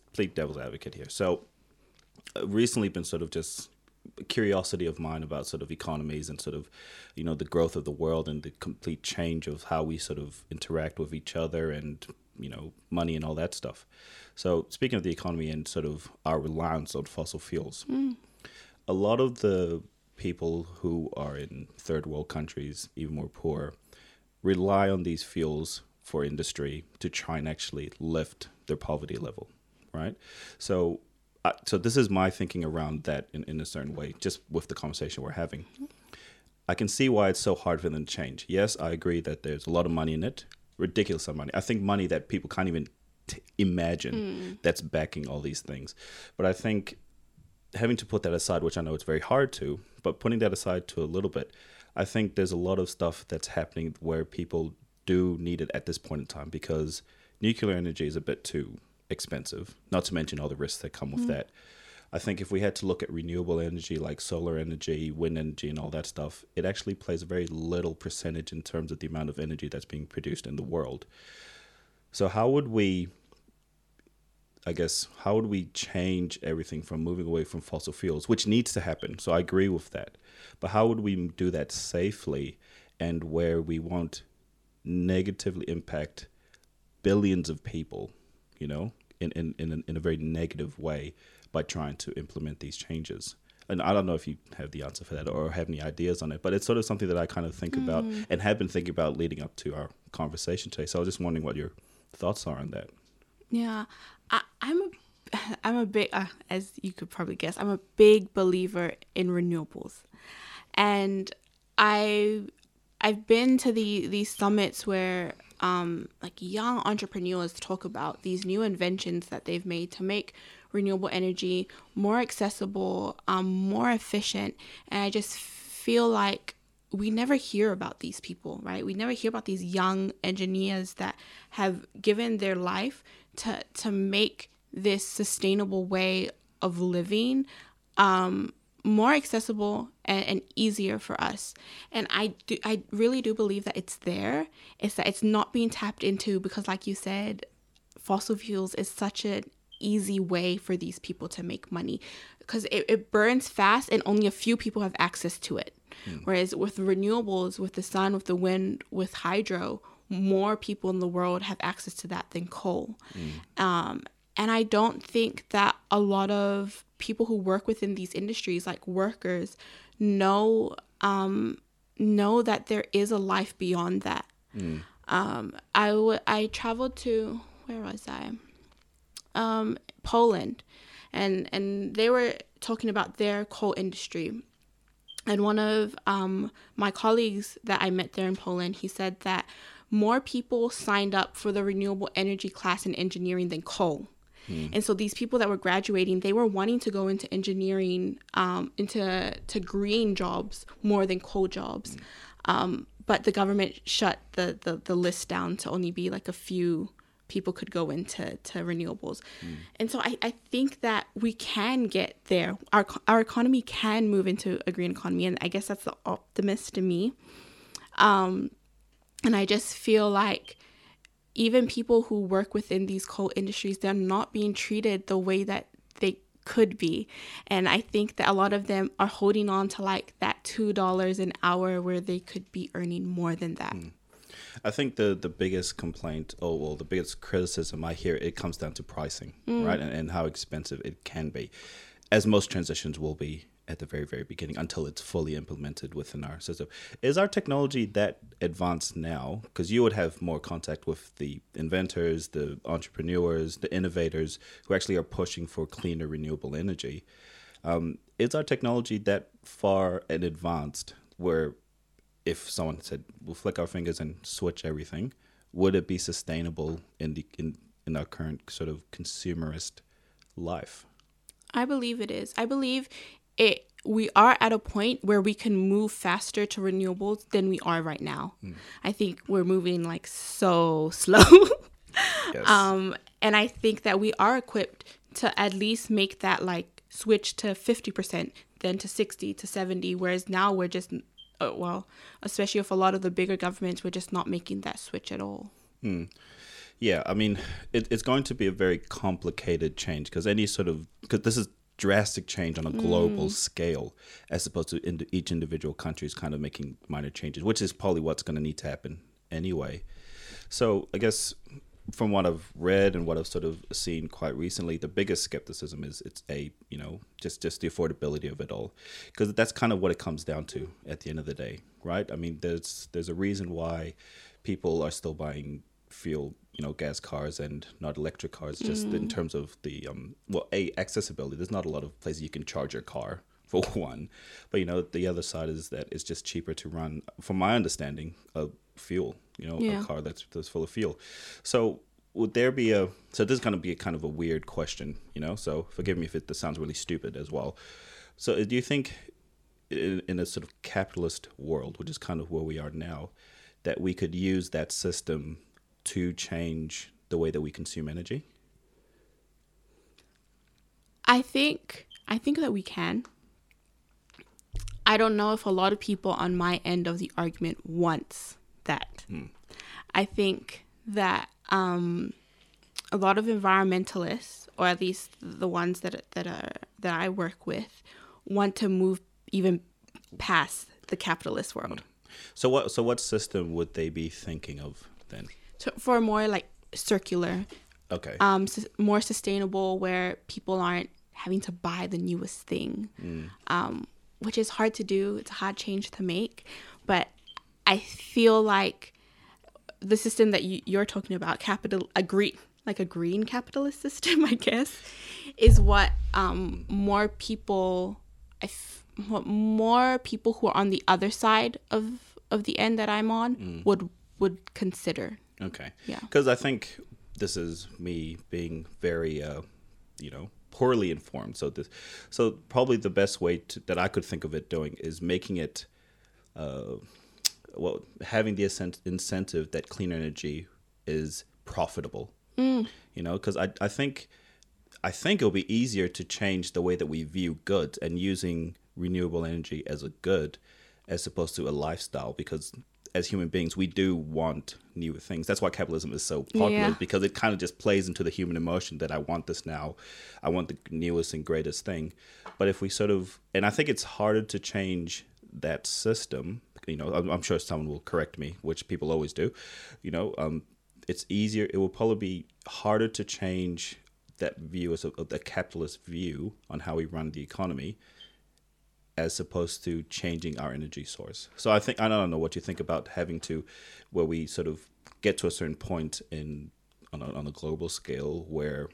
Speaker 1: So recently been sort of just a curiosity of mine about sort of economies and sort of, the growth of the world and the complete change of how we sort of interact with each other and, money and all that stuff. So speaking of the economy and sort of our reliance on fossil fuels, a lot of the people who are in third world countries, even more poor, rely on these fuels for industry to try and actually lift their poverty level, right? So this is my thinking around that in a certain way, just with the conversation we're having. I can see why it's so hard for them to change. Yes, I agree that there's a lot of money in it, ridiculous amount of money. I think money that people can't even imagine that's backing all these things. But I think having to put that aside, which I know it's very hard to, but putting that aside to a little bit, I think there's a lot of stuff that's happening where people do need it at this point in time because nuclear energy is a bit too expensive, not to mention all the risks that come with that. I think if we had to look at renewable energy like solar energy, wind energy, and all that stuff, it actually plays a very little percentage in terms of the amount of energy that's being produced in the world. So how would we change everything from moving away from fossil fuels, which needs to happen? So I agree with that. But how would we do that safely and where we won't negatively impact billions of people, in a very negative way by trying to implement these changes? And I don't know if you have the answer for that or have any ideas on it, but it's sort of something that I kind of think about and have been thinking about leading up to our conversation today. So I was just wondering what your thoughts are on that.
Speaker 2: Yeah, I'm a big, as you could probably guess, I'm a big believer in renewables, and I've been to these summits where like young entrepreneurs talk about these new inventions that they've made to make renewable energy more accessible, more efficient, and I just feel like we never hear about these people, right? We never hear about these young engineers that have given their life to make this sustainable way of living more accessible and easier for us. And I really do believe that it's there. It's that it's not being tapped into because, like you said, fossil fuels is such an easy way for these people to make money. because it burns fast and only a few people have access to it. Whereas with renewables, with the sun, with the wind, with hydro, more people in the world have access to that than coal. And I don't think that a lot of people who work within these industries, like workers, know that there is a life beyond that. I traveled to, where was I? Poland, and they were talking about their coal industry. And one of my colleagues that I met there in Poland, he said that more people signed up for the renewable energy class in engineering than coal. And so these people that were graduating, they were wanting to go into engineering, into green jobs more than coal jobs. But the government shut the list down to only be like a few people could go into renewables. And so I think that we can get there. Our economy can move into a green economy. And I guess that's the optimist in me. And I just feel like even people who work within these coal industries, they're not being treated the way that they could be. And I think that a lot of them are holding on to like that $2 an hour where they could be earning more than that.
Speaker 1: I think the biggest complaint, the biggest criticism I hear, it comes down to pricing, right? And how expensive it can be, as most transitions will be at the very, very beginning until it's fully implemented within our system. Is our technology that advanced now? Because you would have more contact with the inventors, the entrepreneurs, the innovators who actually are pushing for cleaner renewable energy. Is our technology that far and advanced where if someone said, we'll flick our fingers and switch everything, would it be sustainable in our current sort of consumerist life?
Speaker 2: I believe it is. I believe we are at a point where we can move faster to renewables than we are right now. I think we're moving like so slow.
Speaker 1: Yes.
Speaker 2: And I think that we are equipped to at least make that like switch to 50%, then to 60 to 70, whereas now we're just especially with a lot of the bigger governments, we're just not making that switch at all.
Speaker 1: Yeah, I mean, it's going to be a very complicated change because this is drastic change on a global scale as opposed to each individual country is kind of making minor changes, which is probably what's going to need to happen anyway. So I guess from what I've read and what I've sort of seen quite recently, the biggest skepticism is just the affordability of it all, because that's kind of what it comes down to at the end of the day, right? I mean, there's a reason why people are still buying fuel, gas cars and not electric cars, just in terms of the accessibility. There's not a lot of places you can charge your car, for one, but the other side is that it's just cheaper to run, from my understanding, of fuel, a car that's full of fuel. So would there be so this is going to be a kind of a weird question, so forgive me if this sounds really stupid as well. So do you think in a sort of capitalist world, which is kind of where we are now, that we could use that system to change the way that we consume energy?
Speaker 2: I think that we can. I don't know if a lot of people on my end of the argument wants that. I think that a lot of environmentalists, or at least the ones that I work with, want to move even past the capitalist world.
Speaker 1: So what system would they be thinking of then?
Speaker 2: For more like circular,
Speaker 1: okay,
Speaker 2: more sustainable, where people aren't having to buy the newest thing, which is hard to do. It's a hard change to make, but I feel like the system that you're talking about, a green capitalist system, I guess, is what more people who are on the other side of the end that I'm on would consider.
Speaker 1: Okay.
Speaker 2: Yeah.
Speaker 1: Because I think this is me being very, poorly informed. So probably the best way that I could think of it doing is making it, having the incentive that clean energy is profitable. Because I think it'll be easier to change the way that we view goods and using renewable energy as a good as opposed to a lifestyle, because as human beings, we do want newer things. That's why capitalism is so popular, because it kind of just plays into the human emotion that I want this now. I want the newest and greatest thing. But if we sort of, and I think it's harder to change that system, I'm sure someone will correct me, which people always do, it's easier. It will probably be harder to change that view as the capitalist view on how we run the economy, as opposed to changing our energy source. So I don't know what you think about having to, where we sort of get to a certain point on a global scale where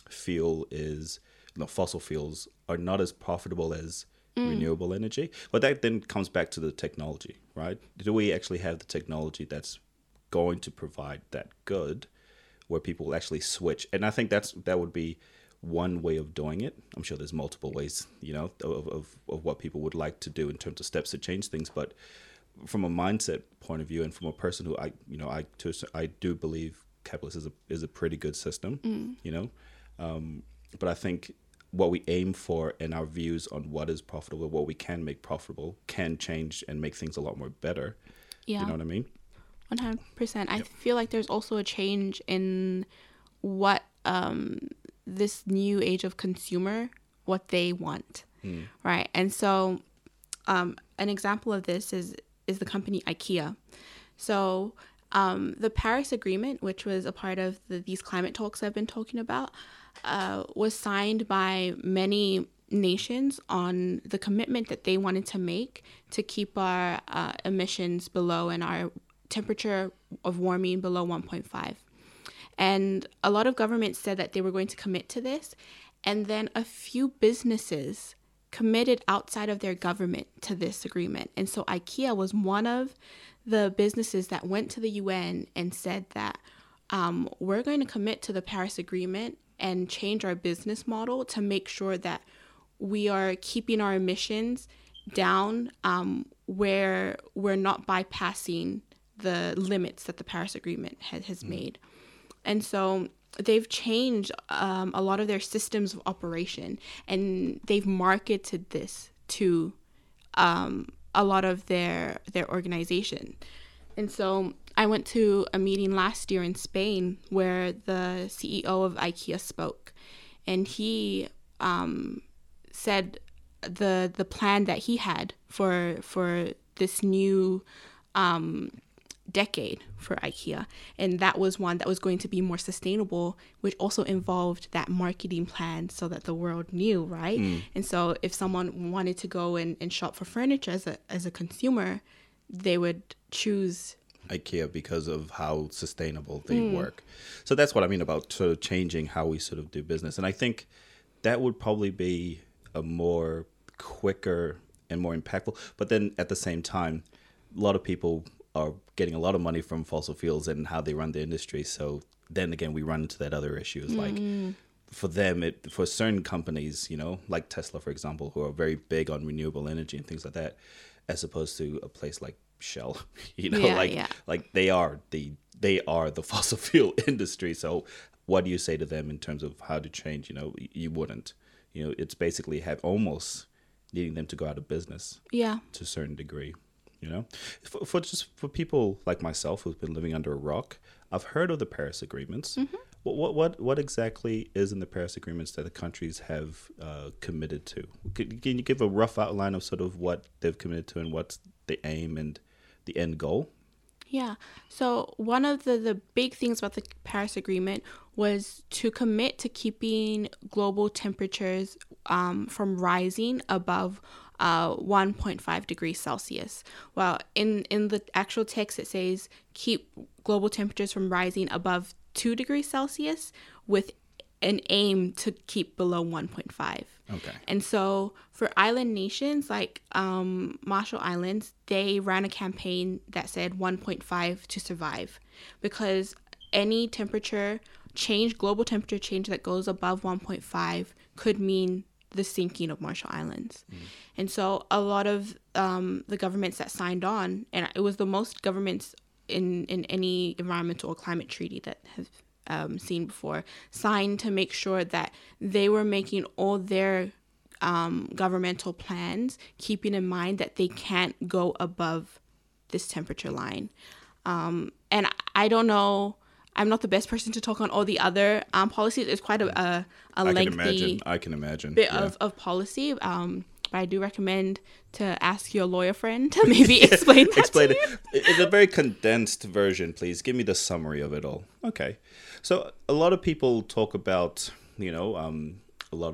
Speaker 1: fossil fuels are not as profitable as renewable energy. But that then comes back to the technology, right? Do we actually have the technology that's going to provide that good, where people will actually switch? And I think that would be one way of doing it. I'm sure there's multiple ways, of what people would like to do in terms of steps to change things. But from a mindset point of view, and from a person who I do believe capitalism is a pretty good system, but I think what we aim for and our views on what is profitable, what we can make profitable, can change and make things a lot more better.
Speaker 2: Yeah.
Speaker 1: You know what I mean?
Speaker 2: 100%. I feel like there's also a change in what this new age of consumer, what they want, right? And so an example of this is the company IKEA. So the Paris Agreement, which was a part of these climate talks I've been talking about, was signed by many nations on the commitment that they wanted to make to keep our emissions below and our temperature of warming below 1.5. And a lot of governments said that they were going to commit to this. And then a few businesses committed outside of their government to this agreement. And so IKEA was one of the businesses that went to the UN and said that we're going to commit to the Paris Agreement and change our business model to make sure that we are keeping our emissions down, where we're not bypassing the limits that the Paris Agreement has made. And so they've changed a lot of their systems of operation, and they've marketed this to a lot of their organization. And so I went to a meeting last year in Spain where the CEO of IKEA spoke, and he said the plan that he had for this new decade for IKEA, and that was one that was going to be more sustainable, which also involved that marketing plan so that the world knew, right? And so if someone wanted to go and shop for furniture as a consumer, they would choose
Speaker 1: IKEA because of how sustainable they work. So that's what I mean about sort of changing how we sort of do business. And I think that would probably be a more quicker and more impactful. But then at the same time, a lot of people are getting a lot of money from fossil fuels and how they run the industry. So then again, we run into that other issue. It's like for them, for certain companies, like Tesla, for example, who are very big on renewable energy and things like that, as opposed to a place like Shell, like they are the fossil fuel industry. So what do you say to them in terms of how to change? You wouldn't, it's basically almost needing them to go out of business.
Speaker 2: Yeah.
Speaker 1: To a certain degree. For people like myself who've been living under a rock, I've heard of the Paris Agreements. What exactly is in the Paris Agreements that the countries have committed to? Can you give a rough outline of sort of what they've committed to and what's the aim and the end goal?
Speaker 2: Yeah. So one of the big things about the Paris Agreement was to commit to keeping global temperatures from rising above 1.5 degrees Celsius. Well, in the actual text, it says keep global temperatures from rising above 2 degrees Celsius with an aim to keep below 1.5.
Speaker 1: Okay.
Speaker 2: And so for island nations like Marshall Islands, they ran a campaign that said 1.5 to survive, because any temperature change, global temperature change that goes above 1.5 could mean the sinking of Marshall Islands. And so a lot of the governments that signed on, and it was the most governments in any environmental or climate treaty that have seen before, signed to make sure that they were making all their governmental plans keeping in mind that they can't go above this temperature line. And I don't know. I'm not the best person to talk on all the other policies. It's quite a lengthy
Speaker 1: I can imagine.
Speaker 2: bit of policy. But I do recommend to ask your lawyer friend to maybe explain that
Speaker 1: Explain
Speaker 2: to you.
Speaker 1: it. It's a very condensed version, please. Give me the summary of it all. Okay. So a lot of people talk about, a lot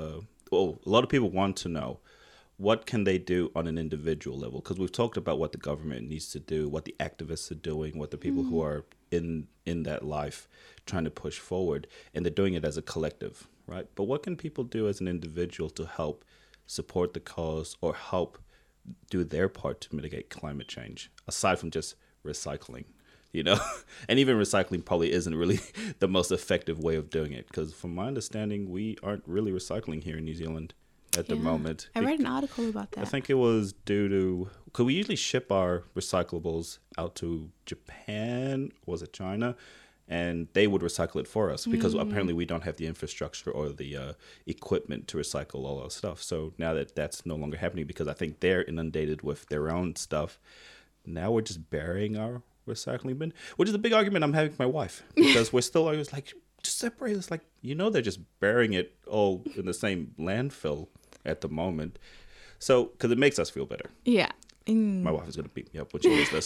Speaker 1: of people want to know what can they do on an individual level, because we've talked about what the government needs to do, what the activists are doing, what the people who are in that life trying to push forward, and they're doing it as a collective, right? But what can people do as an individual to help support the cause or help do their part to mitigate climate change, aside from just recycling, and even recycling probably isn't really the most effective way of doing it, because from my understanding, we aren't really recycling here in New Zealand at the moment.
Speaker 2: I read an article about that.
Speaker 1: I think it was due to, because we usually ship our recyclables out to Japan, was it China? And they would recycle it for us, because apparently we don't have the infrastructure or the equipment to recycle all our stuff. So now that that's no longer happening, because I think they're inundated with their own stuff, now we're just burying our recycling bin, which is a big argument I'm having with my wife, because we're still always like, just separate. It's like, they're just burying it all in the same landfill at the moment. So, because it makes us feel better.
Speaker 2: Yeah.
Speaker 1: My wife is going to beat me up when she hears this.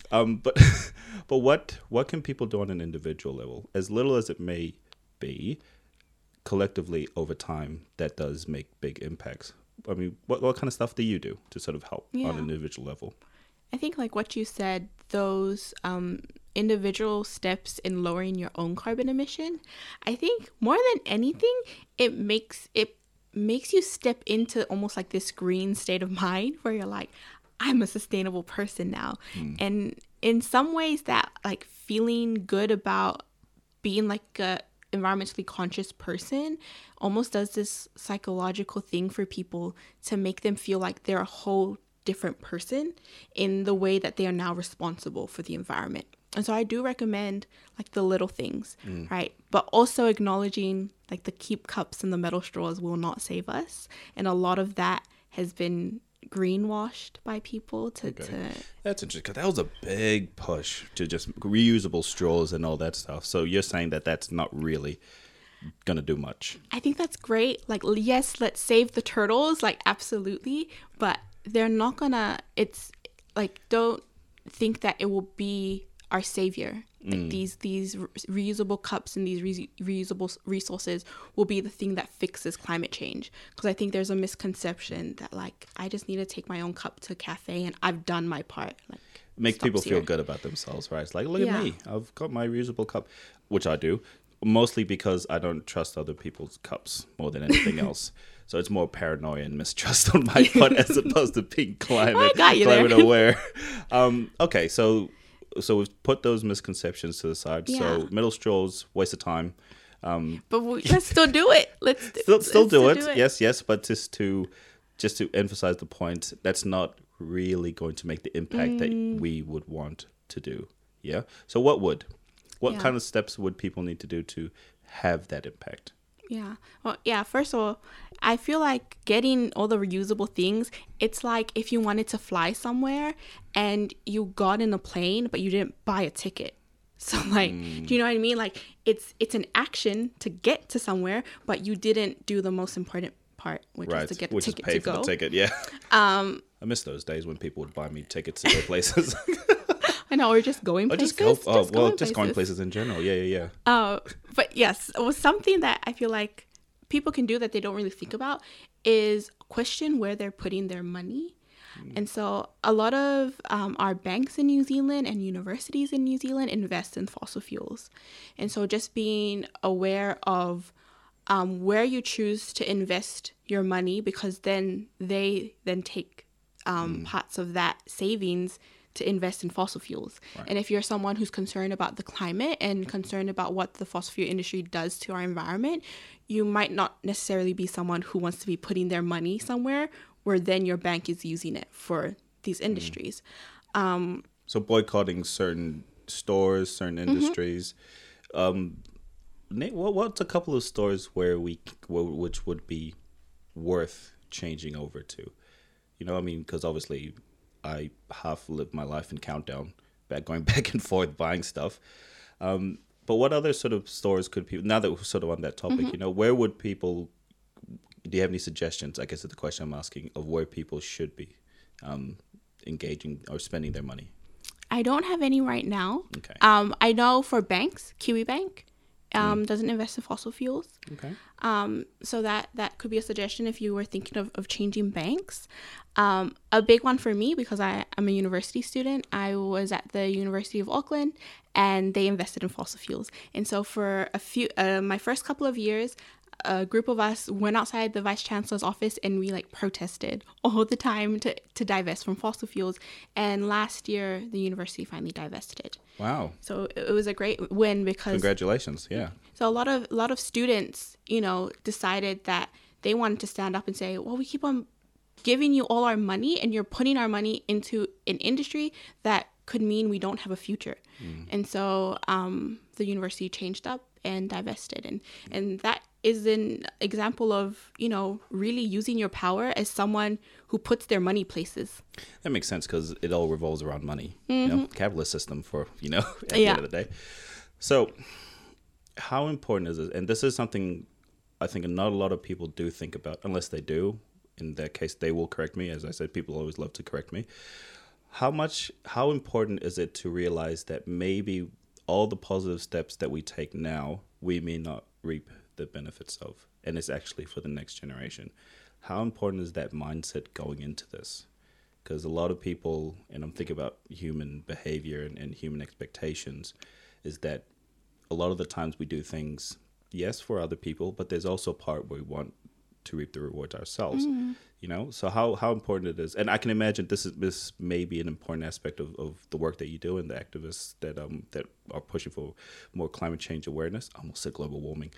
Speaker 1: But what can people do on an individual level, as little as it may be, collectively over time, that does make big impacts? I mean, what kind of stuff do you do to sort of help on an individual level?
Speaker 2: I think like what you said, those individual steps in lowering your own carbon emission, I think more than anything, it makes you step into almost like this green state of mind where you're like, I'm a sustainable person now. And in some ways that like feeling good about being like a environmentally conscious person almost does this psychological thing for people to make them feel like they're a whole different person in the way that they are now responsible for the environment. And so I do recommend like the little things, right? But also acknowledging like the keep cups and the metal straws will not save us. And a lot of that has been greenwashed by people to
Speaker 1: That's interesting, because that was a big push to just reusable straws and all that stuff. So you're saying that that's not really gonna do much?
Speaker 2: I think that's great. Like, yes, let's save the turtles, like absolutely, but they're not gonna, it's like, don't think that it will be our savior. Like these reusable cups and these reusable resources will be the thing that fixes climate change. Because I think there's a misconception that like, I just need to take my own cup to a cafe and I've done my part. Like,
Speaker 1: Makes people feel good about themselves, right? It's like, look at me, I've got my reusable cup, which I do, mostly because I don't trust other people's cups more than anything else. So it's more paranoia and mistrust on my part as opposed to being climate aware. Okay, so we've put those misconceptions to the side. Yeah. So middle straws, waste of time.
Speaker 2: But let's still do it. Let's
Speaker 1: still do it. Yes. But just to emphasize the point, that's not really going to make the impact that we would want to do. Yeah. So what kind of steps would people need to do to have that impact?
Speaker 2: Yeah. Well, yeah, first of all, I feel like getting all the reusable things, it's like if you wanted to fly somewhere and you got in a plane, but you didn't buy a ticket. So like, do you know what I mean? Like it's an action to get to somewhere, but you didn't do the most important part, which is to get the ticket to go.
Speaker 1: For the ticket, yeah. I miss those days when people would buy me tickets to go places.
Speaker 2: I know, or just going places.
Speaker 1: Just going places in general. Yeah.
Speaker 2: But yes, it was something that I feel like people can do that they don't really think about is question where they're putting their money. And so a lot of our banks in New Zealand and universities in New Zealand invest in fossil fuels. And so just being aware of where you choose to invest your money, because then they then take parts of that savings to invest in fossil fuels. Right. And if you're someone who's concerned about the climate and concerned about what the fossil fuel industry does to our environment, you might not necessarily be someone who wants to be putting their money somewhere where then your bank is using it for these industries.
Speaker 1: So boycotting certain stores, certain industries. What's a couple of stores which would be worth changing over to? You know what I mean? Because obviously I half lived my life in Countdown, going back and forth buying stuff. But what other sort of stores could people, now that we're sort of on that topic, where would people, do you have any suggestions, I guess is the question I'm asking, of where people should be engaging or spending their money?
Speaker 2: I don't have any right now.
Speaker 1: Okay.
Speaker 2: I know for banks, Kiwi Bank doesn't invest in fossil fuels.
Speaker 1: Okay.
Speaker 2: So that could be a suggestion if you were thinking of changing banks. A big one for me, because I'm a university student, I was at the University of Auckland, and they invested in fossil fuels. And so for my first couple of years, a group of us went outside the vice chancellor's office and we protested all the time to divest from fossil fuels. And last year, the university finally divested.
Speaker 1: Wow.
Speaker 2: So it was a great win because
Speaker 1: Congratulations. Yeah.
Speaker 2: so a lot of students, decided that they wanted to stand up and say, well, we keep on giving you all our money and you're putting our money into an industry that could mean we don't have a future. And so the university changed up and divested. And that is an example of, really using your power as someone who puts their money places.
Speaker 1: That makes sense because it all revolves around money. Capitalist system for, at the end of the day. So how important is it? And this is something I think not a lot of people do think about, unless they do. In that case, they will correct me. As I said, people always love to correct me. How important is it to realize that maybe all the positive steps that we take now, we may not reap the benefits of, and it's actually for the next generation? How important is that mindset going into this? Because a lot of people, and I'm thinking about human behavior and human expectations, is that a lot of the times we do things, yes, for other people, but there's also a part where we want to reap the rewards ourselves. So how important it is, and I can imagine this may be an important aspect of the work that you do and the activists that are pushing for more climate change awareness. I almost said global warming.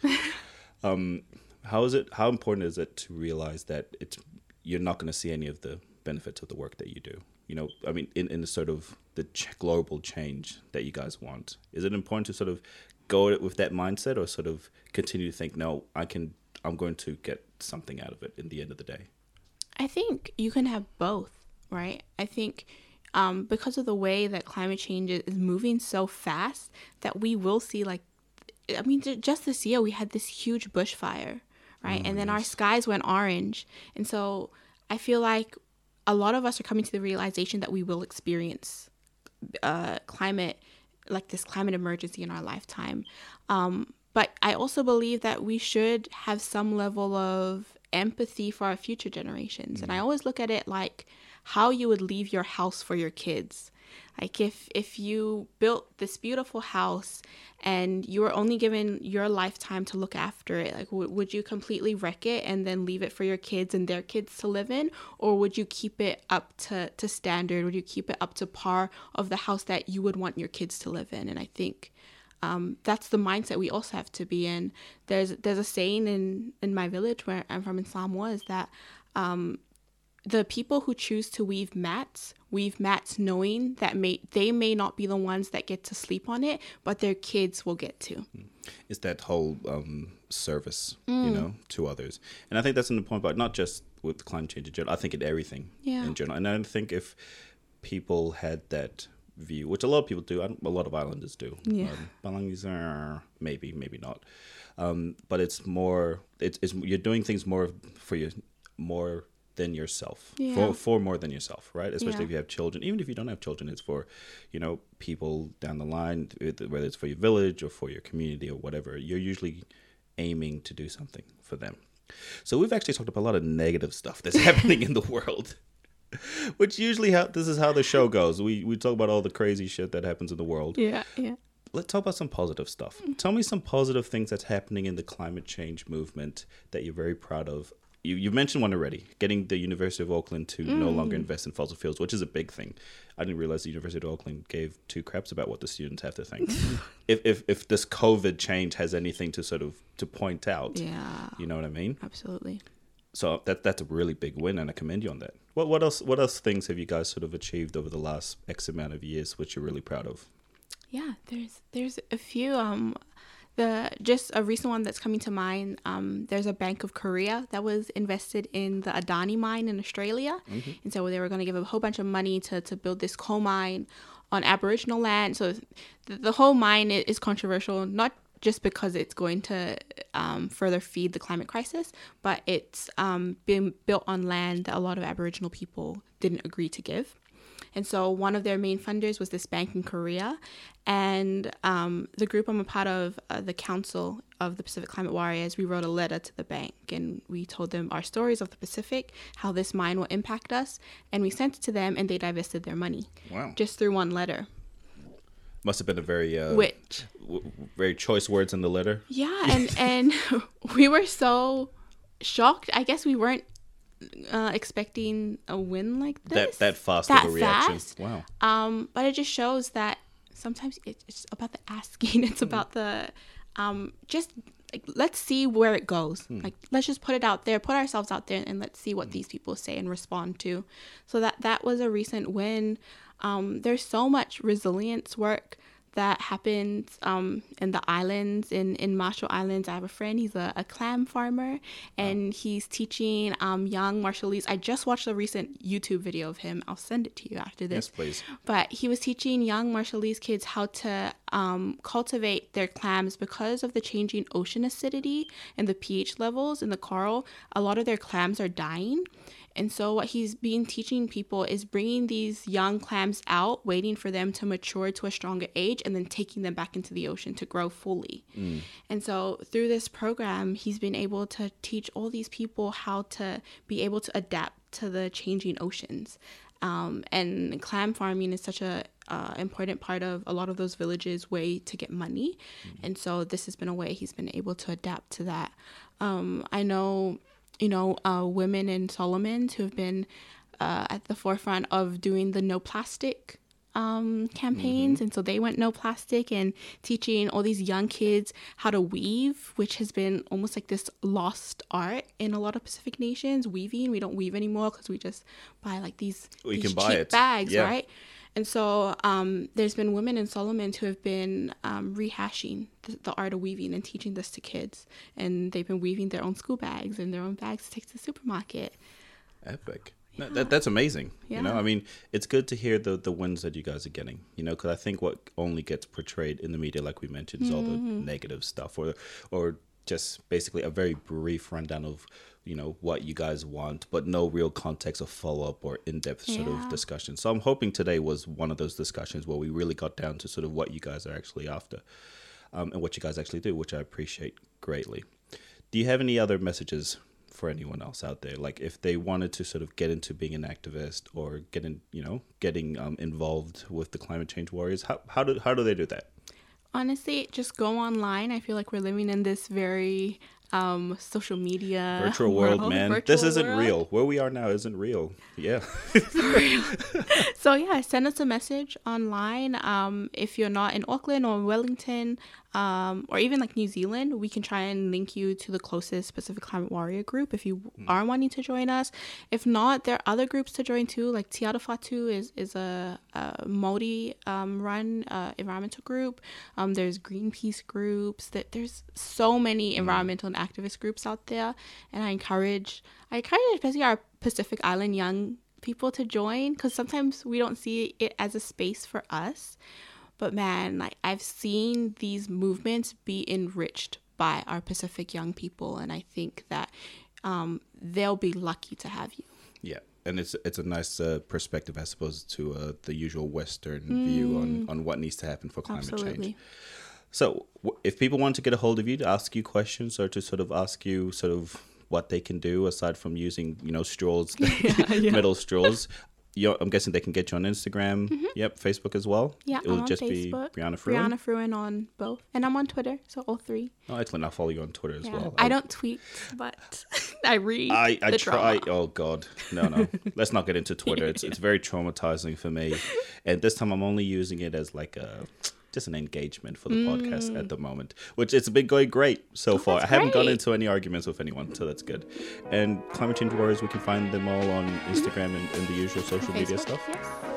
Speaker 1: How important is it to realize that you're not going to see any of the benefits of the work that you do? In the sort of the global change that you guys want, is it important to sort of go with that mindset, or sort of continue to think, no, I'm going to get something out of it in the end of the day?
Speaker 2: I think you can have both, right? I think because of the way that climate change is moving so fast, that we will see just this year we had this huge bushfire, right? And then our skies went orange. And so I feel like a lot of us are coming to the realization that we will experience climate emergency in our lifetime. But I also believe that we should have some level of empathy for our future generations. And I always look at it like how you would leave your house for your kids. Like if you built this beautiful house and you were only given your lifetime to look after it, would you completely wreck it and then leave it for your kids and their kids to live in? Or would you keep it up to standard? Would you keep it up to par of the house that you would want your kids to live in? And I think that's the mindset we also have to be in. There's a saying in my village where I'm from in Samoa, is that the people who choose to weave mats knowing that they may not be the ones that get to sleep on it, but their kids will get to.
Speaker 1: It's that whole service, to others. And I think that's an important part, not just with climate change in general. I think in everything in general. And I think if people had that view, which a lot of people do, a lot of islanders do. Balangis are maybe not, but it's more. It's you're doing things more for you, more than yourself, for more than yourself, right? Especially if you have children. Even if you don't have children, it's for people down the line, whether it's for your village or for your community or whatever. You're usually aiming to do something for them. So we've actually talked about a lot of negative stuff that's happening in the world. Which usually this is how the show goes. We talk about all the crazy shit that happens in the world.
Speaker 2: Yeah.
Speaker 1: Let's talk about some positive stuff. Tell me some positive things that's happening in the climate change movement that you're very proud of. You mentioned one already, getting the University of Auckland to no longer invest in fossil fuels, which is a big thing. I didn't realize the University of Auckland gave two craps about what the students have to think. if this COVID change has anything to point out, you know what I mean?
Speaker 2: Absolutely.
Speaker 1: So that's a really big win, and I commend you on that. What else things have you guys sort of achieved over the last X amount of years, which you're really proud of?
Speaker 2: Yeah, there's a few. Just a recent one that's coming to mind, there's a Bank of Korea that was invested in the Adani mine in Australia. And so they were going to give a whole bunch of money to build this coal mine on Aboriginal land. So the whole mine is controversial, not just because it's going to further feed the climate crisis, but it's being built on land that a lot of Aboriginal people didn't agree to give. And so one of their main funders was this bank in Korea. And the group I'm a part of, the Council of the Pacific Climate Warriors, we wrote a letter to the bank and we told them our stories of the Pacific, how this mine will impact us. And we sent it to them and they divested their money.
Speaker 1: Wow.
Speaker 2: Just through one letter.
Speaker 1: Must have been a very very choice words in the letter.
Speaker 2: Yeah, and we were so shocked. I guess we weren't expecting a win like this.
Speaker 1: That fast of a reaction.
Speaker 2: Fast.
Speaker 1: Wow.
Speaker 2: But it just shows that sometimes it's about the asking. It's about the just like, let's see where it goes. Like, let's just put it out there, put ourselves out there, and let's see what these people say and respond to. So that was a recent win. There's so much resilience work that happens in the islands, in Marshall Islands. I have a friend, he's a clam farmer, and he's teaching young Marshallese. I just watched a recent YouTube video of him. I'll send it to you after this.
Speaker 1: Yes, please.
Speaker 2: But he was teaching young Marshallese kids how to cultivate their clams because of the changing ocean acidity and the pH levels in the coral. A lot of their clams are dying. And so what he's been teaching people is bringing these young clams out, waiting for them to mature to a stronger age, and then taking them back into the ocean to grow fully. And so through this program, he's been able to teach all these people how to be able to adapt to the changing oceans. And clam farming is such a important part of a lot of those villages' way to get money. And so this has been a way he's been able to adapt to that. I know women in Solomons who have been at the forefront of doing the no plastic campaigns. And so they went no plastic and teaching all these young kids how to weave, which has been almost like this lost art in a lot of Pacific nations. Weaving, we don't weave anymore because we just buy like these cheap bags, right? And so there's been women in Solomons who have been rehashing the art of weaving and teaching this to kids. And they've been weaving their own school bags and their own bags to take to the supermarket.
Speaker 1: Epic. Yeah. That's amazing.
Speaker 2: Yeah.
Speaker 1: You know, I mean, it's good to hear the wins that you guys are getting, you know, because I think what only gets portrayed in the media, like we mentioned, is all the negative stuff or just basically a very brief rundown of, you know, what you guys want, but no real context of follow-up or in-depth sort of discussion. So I'm hoping today was one of those discussions where we really got down to sort of what you guys are actually after and what you guys actually do, which I appreciate greatly. Do you have any other messages for anyone else out there? Like if they wanted to sort of get into being an activist or getting involved with the climate change warriors, how do they do that?
Speaker 2: Honestly, just go online. I feel like we're living in this very social media
Speaker 1: virtual world, man. This isn't real. Where we are now isn't real. Yeah.
Speaker 2: So yeah, send us a message online. If you're not in Auckland or Wellington, or even like New Zealand, we can try and link you to the closest Pacific Climate Warrior group if you are wanting to join us. If not, there are other groups to join too. Like Te Arawhatu is a Māori run environmental group. There's Greenpeace groups. There's so many environmental and activist groups out there, and I encourage especially our Pacific Island young people to join, because sometimes we don't see it as a space for us. But man, like I've seen these movements be enriched by our Pacific young people, and I think that they'll be lucky to have you. Yeah,
Speaker 1: and it's a nice perspective as opposed to the usual Western view on what needs to happen for climate change. So if people want to get a hold of you to ask you questions or to sort of ask you sort of what they can do aside from using, straws, metal straws, I'm guessing they can get you on Instagram. Yep, Facebook as well.
Speaker 2: Yeah,
Speaker 1: it will just Facebook. Be Brianna Fruin.
Speaker 2: Brianna Fruin on both, and I'm on Twitter, so all three.
Speaker 1: Oh, excellent! I'll follow you on Twitter as well.
Speaker 2: I don't tweet, but I read.
Speaker 1: I try. Oh God, no. Let's not get into Twitter. It's very traumatizing for me, and this time I'm only using it as like just an engagement for the podcast at the moment, which it's been going great so far. I haven't gotten into any arguments with anyone, so that's good. And Climate Change Warriors, we can find them all on Instagram and the usual social media stuff.
Speaker 2: Yes.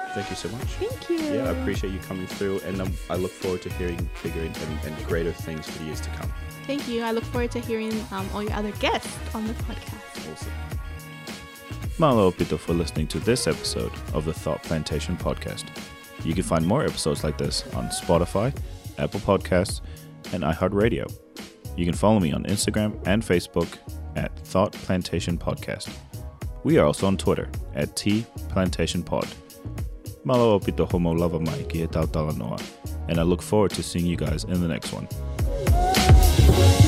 Speaker 1: Thank you so much.
Speaker 2: Thank you.
Speaker 1: Yeah, I appreciate you coming through, and I look forward to hearing bigger and greater things for the years to come.
Speaker 2: Thank you. I look forward to hearing all your other guests on the podcast.
Speaker 1: Awesome.
Speaker 3: Malo pito for listening to this episode of the Thought Plantation podcast. You can find more episodes like this on Spotify, Apple Podcasts, and iHeartRadio. You can follow me on Instagram and Facebook at Thought Plantation Podcast. We are also on Twitter at @TPlantationPod. Malo pito homo lava mai ki he tautala noa, and I look forward to seeing you guys in the next one.